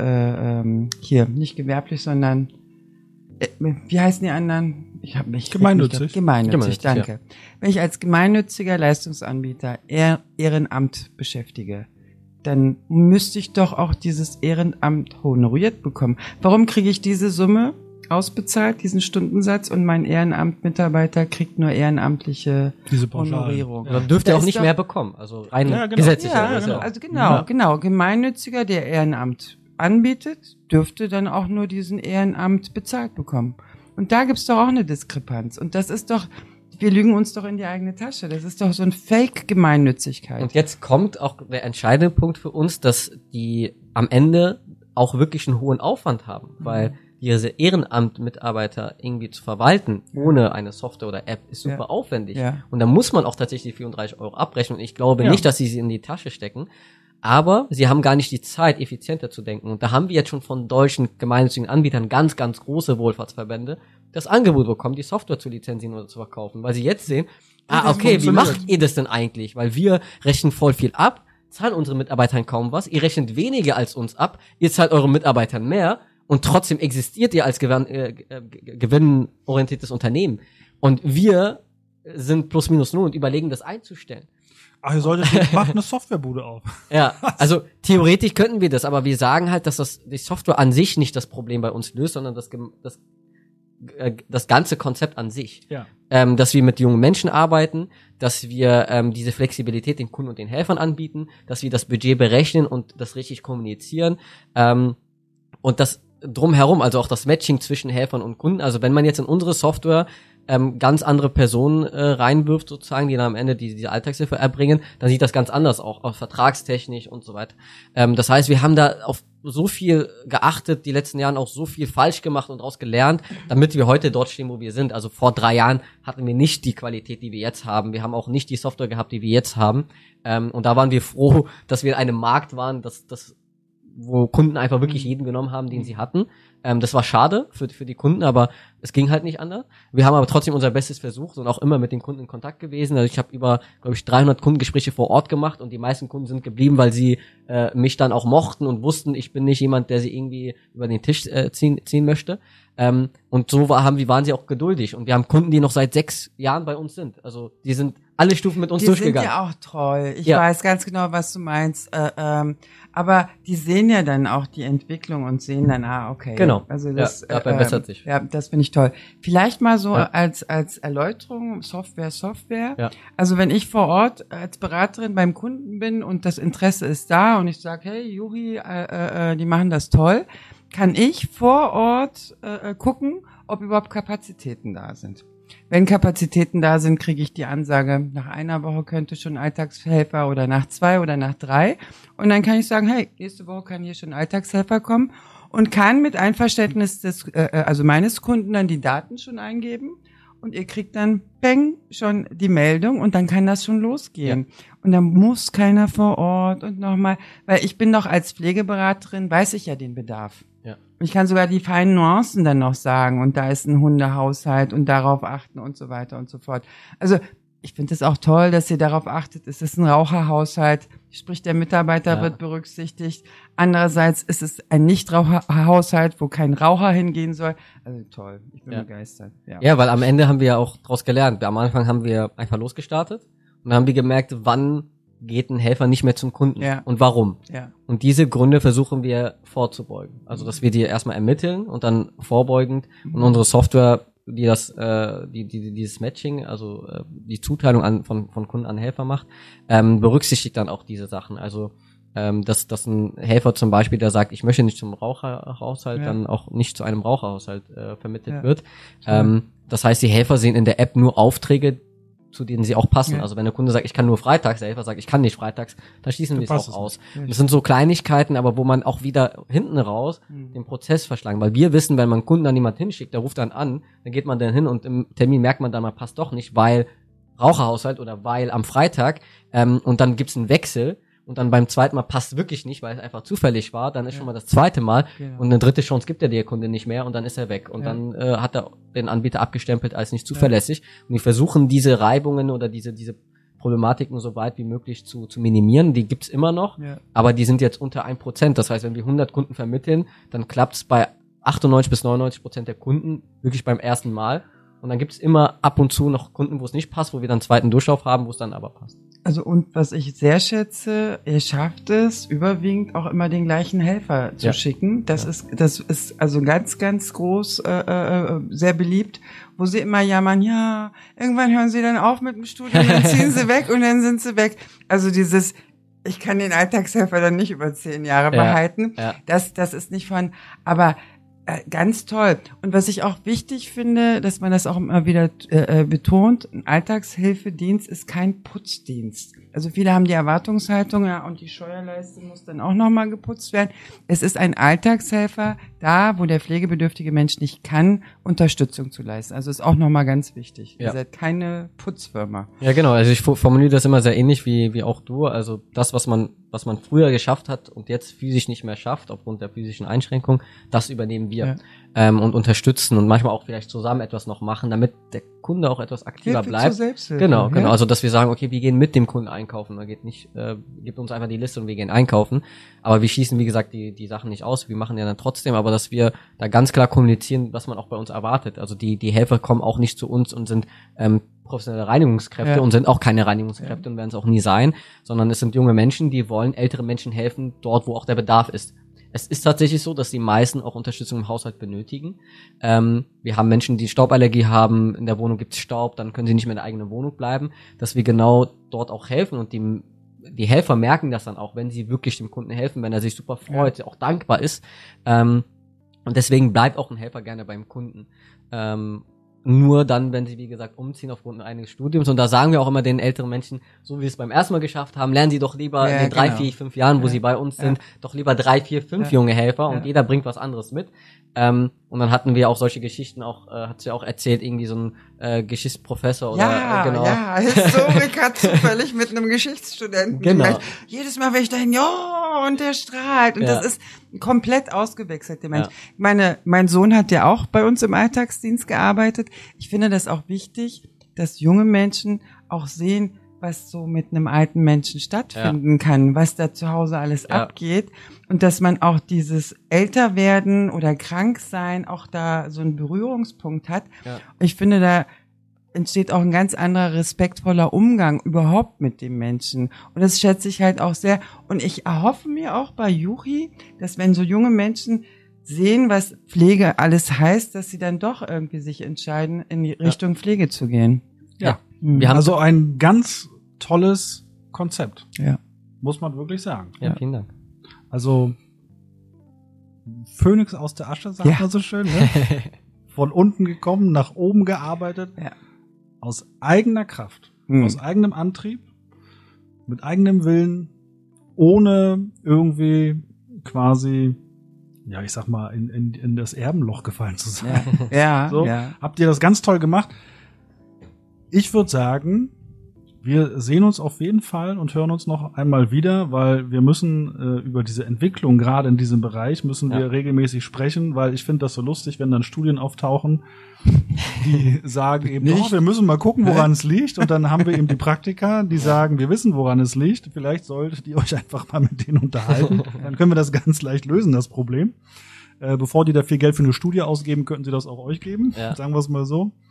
äh, ähm, hier, nicht gewerblich, sondern äh, wie heißen die anderen? Ich habe mich Gemeinnützig. Gemeinnützig, Gemeinnützig, danke. Wenn ich als gemeinnütziger Leistungsanbieter Ehr Ehrenamt beschäftige, dann müsste ich doch auch dieses Ehrenamt honoriert bekommen. Warum kriege ich diese Summe ausbezahlt, diesen Stundensatz, und mein Ehrenamtmitarbeiter kriegt nur ehrenamtliche Diese Pauschalen. Honorierung? Ja, dann dürft Da ihr auch ist nicht doch- mehr bekommen. Also rein Ja, genau. gesetzlich. Ja, also, genau. ja. Also genau, Ja. genau. Gemeinnütziger, der Ehrenamt anbietet, dürfte dann auch nur diesen Ehrenamt bezahlt bekommen. Und da gibt's doch auch eine Diskrepanz. Und das ist doch, wir lügen uns doch in die eigene Tasche. Das ist doch so ein Fake-Gemeinnützigkeit. Und jetzt kommt auch der entscheidende Punkt für uns, dass die am Ende auch wirklich einen hohen Aufwand haben, weil diese Ehrenamt-Mitarbeiter irgendwie zu verwalten, ohne eine Software oder App, ist super Ja. aufwendig. Ja. Und da muss man auch tatsächlich vierunddreißig Euro abrechnen. Und ich glaube Ja. nicht, dass sie sie in die Tasche stecken. Aber sie haben gar nicht die Zeit, effizienter zu denken. Und da haben wir jetzt schon von deutschen gemeinnützigen Anbietern ganz, ganz große Wohlfahrtsverbände das Angebot bekommen, die Software zu lizenzieren oder zu verkaufen, weil sie jetzt sehen, Ja, ah, das okay, wie funktioniert. macht ihr das denn eigentlich? Weil wir rechnen voll viel ab, zahlen unsere Mitarbeitern kaum was, ihr rechnet weniger als uns ab, ihr zahlt euren Mitarbeitern mehr und trotzdem existiert ihr als gewinn, äh, äh, gewinnorientiertes Unternehmen. Und wir sind plus minus null und überlegen, das einzustellen. Ach, ihr solltet, macht eine Softwarebude auf. Ja, also theoretisch könnten wir das, aber wir sagen halt, dass das die Software an sich nicht das Problem bei uns löst, sondern das gem- das äh, das ganze Konzept an sich. Ja. Ähm, dass wir mit jungen Menschen arbeiten, dass wir ähm, diese Flexibilität den Kunden und den Helfern anbieten, dass wir das Budget berechnen und das richtig kommunizieren ähm, und das drumherum, also auch das Matching zwischen Helfern und Kunden. Also wenn man jetzt in unsere Software ähm, ganz andere Personen äh, reinwirft sozusagen, die dann am Ende die, diese Alltagshilfe erbringen, dann sieht das ganz anders auch, auch vertragstechnisch und so weiter. Ähm, das heißt, wir haben da auf so viel geachtet, die letzten Jahren auch so viel falsch gemacht und daraus gelernt, damit wir heute dort stehen, wo wir sind. Also vor drei Jahren hatten wir nicht die Qualität, die wir jetzt haben. Wir haben auch nicht die Software gehabt, die wir jetzt haben. Ähm, und da waren wir froh, dass wir in einem Markt waren, dass das wo Kunden einfach wirklich jeden genommen haben, den sie hatten. Ähm, das war schade für, für die Kunden, aber es ging halt nicht anders. Wir haben aber trotzdem unser Bestes versucht und auch immer mit den Kunden in Kontakt gewesen. Also ich habe über, glaube ich, dreihundert Kundengespräche vor Ort gemacht und die meisten Kunden sind geblieben, weil sie äh, mich dann auch mochten und wussten, ich bin nicht jemand, der sie irgendwie über den Tisch äh, ziehen, ziehen möchte. Ähm, und so war, haben, wie waren sie auch geduldig. Und wir haben Kunden, die noch seit sechs Jahren bei uns sind. Also die sind alle Stufen mit uns die durchgegangen. sind ja auch treu. Ich Ja. weiß ganz genau, was du meinst. Äh, ähm, aber die sehen ja dann auch die Entwicklung und sehen dann, ah, okay. Genau. Also das, Ja, da verbessert sich. Ja, das finde ich toll. Vielleicht mal so Ja. als als Erläuterung Software, Software. Ja. Also wenn ich vor Ort als Beraterin beim Kunden bin und das Interesse ist da und ich sage, hey, Juri, äh, äh, die machen das toll, kann ich vor Ort äh, gucken, ob überhaupt Kapazitäten da sind. Wenn Kapazitäten da sind, kriege ich die Ansage, nach einer Woche könnte schon Alltagshelfer oder nach zwei oder nach drei. Und dann kann ich sagen, hey, nächste Woche kann hier schon Alltagshelfer kommen und kann mit Einverständnis des, äh, also meines Kunden dann die Daten schon eingeben. Und ihr kriegt dann, bang, schon die Meldung und dann kann das schon losgehen. Ja. Und dann muss keiner vor Ort und nochmal, weil ich bin doch als Pflegeberaterin, weiß ich ja den Bedarf. Ja. Und ich kann sogar die feinen Nuancen dann noch sagen und da ist ein Hundehaushalt und darauf achten und so weiter und so fort. Also ich finde es auch toll, dass ihr darauf achtet, es ist ein Raucherhaushalt, sprich der Mitarbeiter ja. wird berücksichtigt. Andererseits ist es ein Nichtraucherhaushalt, wo kein Raucher hingehen soll. Also toll, ich bin ja. begeistert. Ja. ja, weil am Ende haben wir ja auch daraus gelernt. Am Anfang haben wir einfach losgestartet und dann haben wir gemerkt, wann geht ein Helfer nicht mehr zum Kunden. Ja. Und warum? Ja. Und diese Gründe versuchen wir vorzubeugen. Also, dass wir die erstmal ermitteln und dann vorbeugend mhm. und unsere Software, die das, äh, die, die, dieses Matching, also äh, die Zuteilung an, von, von Kunden an Helfer macht, ähm, berücksichtigt dann auch diese Sachen. Also, ähm, dass, dass ein Helfer zum Beispiel, der sagt, ich möchte nicht zum Raucherhaushalt, ja. dann auch nicht zu einem Raucherhaushalt äh, vermittelt ja. wird. Ähm, das heißt, die Helfer sehen in der App nur Aufträge, zu denen sie auch passen. Ja. Also wenn der Kunde sagt, ich kann nur freitags, der Helfer sagt, ich kann nicht freitags, dann schließen wir es auch aus. Ja. Das sind so Kleinigkeiten, aber wo man auch wieder hinten raus mhm. den Prozess verschlagen. Weil wir wissen, wenn man einen Kunden dann jemand hinschickt, der ruft dann an, dann geht man dann hin und im Termin merkt man dann mal, passt doch nicht, weil Raucherhaushalt oder weil am Freitag ähm, und dann gibt's einen Wechsel. Und dann beim zweiten Mal passt wirklich nicht, weil es einfach zufällig war, dann ist ja. schon mal das zweite Mal genau. und eine dritte Chance gibt er der Kunde nicht mehr und dann ist er weg. Und ja. dann äh, hat er den Anbieter abgestempelt als nicht zuverlässig. Ja. Und die versuchen diese Reibungen oder diese diese Problematiken so weit wie möglich zu zu minimieren. Die gibt's immer noch, ja. aber die sind jetzt unter ein Prozent. Das heißt, wenn wir hundert Kunden vermitteln, dann klappt's bei achtundneunzig bis neunundneunzig Prozent der Kunden wirklich beim ersten Mal. Und dann gibt's immer ab und zu noch Kunden, wo es nicht passt, wo wir dann einen zweiten Durchlauf haben, wo es dann aber passt. Also und was ich sehr schätze, ihr schafft es überwiegend auch immer den gleichen Helfer zu ja. schicken. Das ja. ist das ist also ganz ganz groß äh, äh, sehr beliebt, wo sie immer jammern, ja, irgendwann hören sie dann auf mit dem Studium, dann ziehen sie weg und dann sind sie weg. Also dieses ich kann den Alltagshelfer dann nicht über zehn Jahre ja. behalten. Ja. Das das ist nicht von, aber ganz toll. Und was ich auch wichtig finde, dass man das auch immer wieder äh, betont, ein Alltagshilfedienst ist kein Putzdienst. Also viele haben die Erwartungshaltung, ja, und die Steuerleiste muss dann auch nochmal geputzt werden. Es ist ein Alltagshelfer, da, wo der pflegebedürftige Mensch nicht kann, Unterstützung zu leisten. Also ist auch nochmal ganz wichtig. Ja. Ihr seid keine Putzfirma. Ja, genau. Also ich formuliere das immer sehr ähnlich wie wie auch du. Also das, was man was man früher geschafft hat und jetzt physisch nicht mehr schafft, aufgrund der physischen Einschränkung, das übernehmen wir ja. ähm, und unterstützen und manchmal auch vielleicht zusammen etwas noch machen, damit der Kunde auch etwas aktiver Hilfe bleibt. Zur Selbsthilfe. Genau, genau. Ja. Also dass wir sagen, okay, wir gehen mit dem Kunden einkaufen. Man geht nicht, äh, gibt uns einfach die Liste und wir gehen einkaufen. Aber wir schießen, wie gesagt, die die Sachen nicht aus. Wir machen ja dann trotzdem, aber dass wir da ganz klar kommunizieren, was man auch bei uns erwartet. Also die die Helfer kommen auch nicht zu uns und sind ähm, professionelle Reinigungskräfte ja. und sind auch keine Reinigungskräfte ja. und werden es auch nie sein, sondern es sind junge Menschen, die wollen älteren Menschen helfen, dort, wo auch der Bedarf ist. Es ist tatsächlich so, dass die meisten auch Unterstützung im Haushalt benötigen. Ähm, wir haben Menschen, die Stauballergie haben, in der Wohnung gibt es Staub, dann können sie nicht mehr in der eigenen Wohnung bleiben, dass wir genau dort auch helfen und die, die Helfer merken das dann auch, wenn sie wirklich dem Kunden helfen, wenn er sich super freut, ja. auch dankbar ist. Ähm, und deswegen bleibt auch ein Helfer gerne beim Kunden. Ähm, Nur dann, wenn sie, wie gesagt, umziehen aufgrund eines Studiums. Und da sagen wir auch immer den älteren Menschen, so wie wir es beim ersten Mal geschafft haben, lernen sie doch lieber ja, in den drei, genau. vier, fünf Jahren, wo ja. sie bei uns sind, ja. doch lieber drei, vier, fünf ja. junge Helfer und ja. jeder bringt was anderes mit. Ähm, und dann hatten wir auch solche Geschichten, auch äh, hat sie auch erzählt, irgendwie so ein äh, Geschichtsprofessor oder ja, äh, genau. Ja, Historiker zufällig mit einem Geschichtsstudenten. Genau. Gemerkt, jedes Mal, wenn ich dahin, ja, und der strahlt. Und ja. das ist komplett ausgewechselt, der Mensch. Ja. Meine, mein Sohn hat ja auch bei uns im Alltagsdienst gearbeitet. Ich finde das auch wichtig, dass junge Menschen auch sehen, was so mit einem alten Menschen stattfinden ja. kann, was da zu Hause alles ja. abgeht und dass man auch dieses Älterwerden oder Kranksein auch da so einen Berührungspunkt hat. Ja. Ich finde, da entsteht auch ein ganz anderer respektvoller Umgang überhaupt mit dem Menschen und das schätze ich halt auch sehr und ich erhoffe mir auch bei Juhi, dass wenn so junge Menschen sehen, was Pflege alles heißt, dass sie dann doch irgendwie sich entscheiden, in die Richtung ja. Pflege zu gehen. Ja. Wir haben also ein ganz tolles Konzept. Ja. Muss man wirklich sagen. Ja, vielen Dank. Also Phönix aus der Asche, sagt ja. man so schön. Ne? Von unten gekommen, nach oben gearbeitet. Ja. Aus eigener Kraft, hm. aus eigenem Antrieb, mit eigenem Willen, ohne irgendwie quasi, ja, ich sag mal, in, in, in das Erbenloch gefallen zu sein. Ja, ja, so, ja. Habt ihr das ganz toll gemacht. Ich würde sagen, wir sehen uns auf jeden Fall und hören uns noch einmal wieder, weil wir müssen äh, über diese Entwicklung, gerade in diesem Bereich, müssen wir ja. regelmäßig sprechen, weil ich finde das so lustig, wenn dann Studien auftauchen, die sagen eben, oh, wir müssen mal gucken, woran es liegt. Und dann haben wir eben die Praktiker, die sagen, wir wissen, woran es liegt. Vielleicht solltet ihr euch einfach mal mit denen unterhalten. Dann können wir das ganz leicht lösen, das Problem. Äh, bevor die da viel Geld für eine Studie ausgeben, könnten sie das auch euch geben. Ja. Sagen wir es mal so.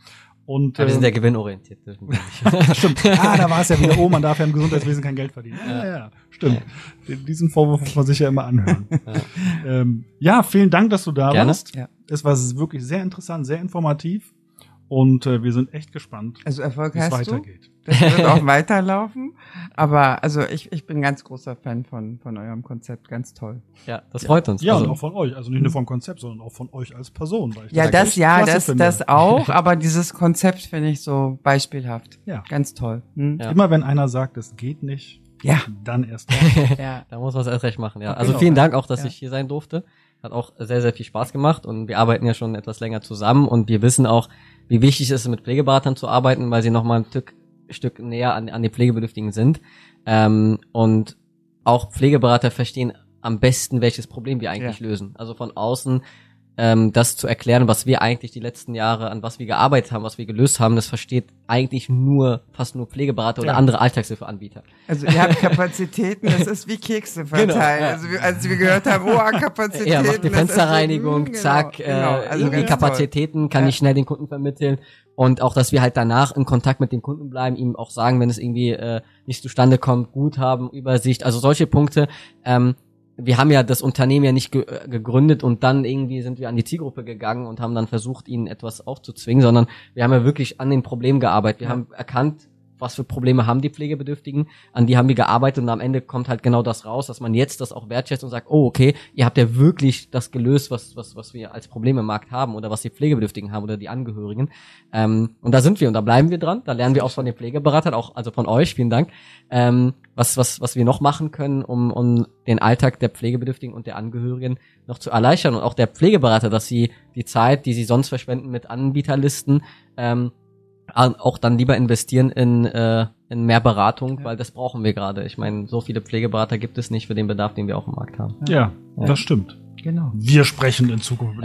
Und, ja, wir sind ähm, ja gewinnorientiert. Dürfen wir nicht. Stimmt. Ah, da war es ja wieder, oh, man darf ja im Gesundheitswesen kein Geld verdienen. Ja, ja, ja. Stimmt. Ja. Diesen Vorwurf muss man sich ja immer anhören. Ja, ähm, ja vielen Dank, dass du da Gerne. warst. Ja. Es war wirklich sehr interessant, sehr informativ. Und äh, wir sind echt gespannt, Also Erfolg wie es hast du. weitergeht. Das wird auch weiterlaufen. Aber also ich, ich bin ein ganz großer Fan von, von eurem Konzept. Ganz toll. Ja, das freut uns. Ja, also, und auch von euch. Also nicht nur vom Konzept, sondern auch von euch als Person. Weil ich Ja, das echt ja, klasse das, finde. das auch. Aber dieses Konzept finde ich so beispielhaft. Ja. Ganz toll. Hm? Ja. Immer wenn einer sagt, es geht nicht, Ja. dann erst recht. Ja. da muss man es erst recht machen, ja. Genau. Also vielen Dank auch, dass Ja. ich hier sein durfte. Hat auch sehr, sehr viel Spaß gemacht und wir arbeiten ja schon etwas länger zusammen und wir wissen auch, wie wichtig es ist, mit Pflegeberatern zu arbeiten, weil sie nochmal ein Stück, Stück näher an, an die Pflegebedürftigen sind. Ähm, und auch Pflegeberater verstehen am besten, welches Problem wir eigentlich Ja. lösen. Also von außen ähm, das zu erklären, was wir eigentlich die letzten Jahre, an was wir gearbeitet haben, was wir gelöst haben, das versteht eigentlich nur, fast nur Pflegeberater oder Ja. andere Alltagshilfeanbieter. Also ihr habt Kapazitäten, das ist wie Kekse verteilt. Genau, ja. Also wir, als wir gehört haben, oh, Kapazitäten. Ja, macht die das ist so, Ffensterreinigung, hm, zack, genau, genau. äh, Also die ganz Kapazitäten kann Ja. ich schnell den Kunden vermitteln und auch, dass wir halt danach in Kontakt mit den Kunden bleiben, ihm auch sagen, wenn es irgendwie äh, nicht zustande kommt, Guthaben, Übersicht, also solche Punkte. Ähm, wir haben ja das Unternehmen ja nicht ge äh, gegründet und dann irgendwie sind wir an die Zielgruppe gegangen und haben dann versucht, ihnen etwas aufzuzwingen, sondern wir haben ja wirklich an den Problemen gearbeitet. Wir Ja. haben erkannt, was für Probleme haben die Pflegebedürftigen, an die haben wir gearbeitet und am Ende kommt halt genau das raus, dass man jetzt das auch wertschätzt und sagt, oh, okay, ihr habt ja wirklich das gelöst, was was was wir als Problem im Markt haben oder was die Pflegebedürftigen haben oder die Angehörigen. Ähm, und da sind wir und da bleiben wir dran, da lernen wir auch von den Pflegeberatern, auch also von euch, vielen Dank, ähm, was was was wir noch machen können, um um den Alltag der Pflegebedürftigen und der Angehörigen noch zu erleichtern und auch der Pflegeberater, dass sie die Zeit, die sie sonst verschwenden mit Anbieterlisten, ähm, auch dann lieber investieren in äh, in mehr Beratung, Ja. weil das brauchen wir gerade. Ich meine, so viele Pflegeberater gibt es nicht für den Bedarf, den wir auch im Markt haben. Ja, Ja. das stimmt. Genau. Wir sprechen in Zukunft.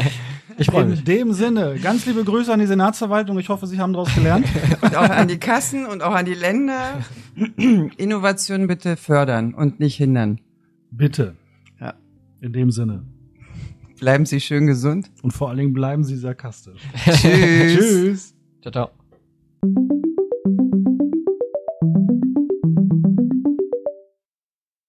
Ich freue In mich. dem Sinne, ganz liebe Grüße an die Senatsverwaltung. Ich hoffe, Sie haben daraus gelernt. Und auch an die Kassen und auch an die Länder. Innovation bitte fördern und nicht hindern. Bitte. Ja. In dem Sinne. Bleiben Sie schön gesund. Und vor allen Dingen bleiben Sie sarkastisch. Tschüss. Tschüss. Ciao, ciao.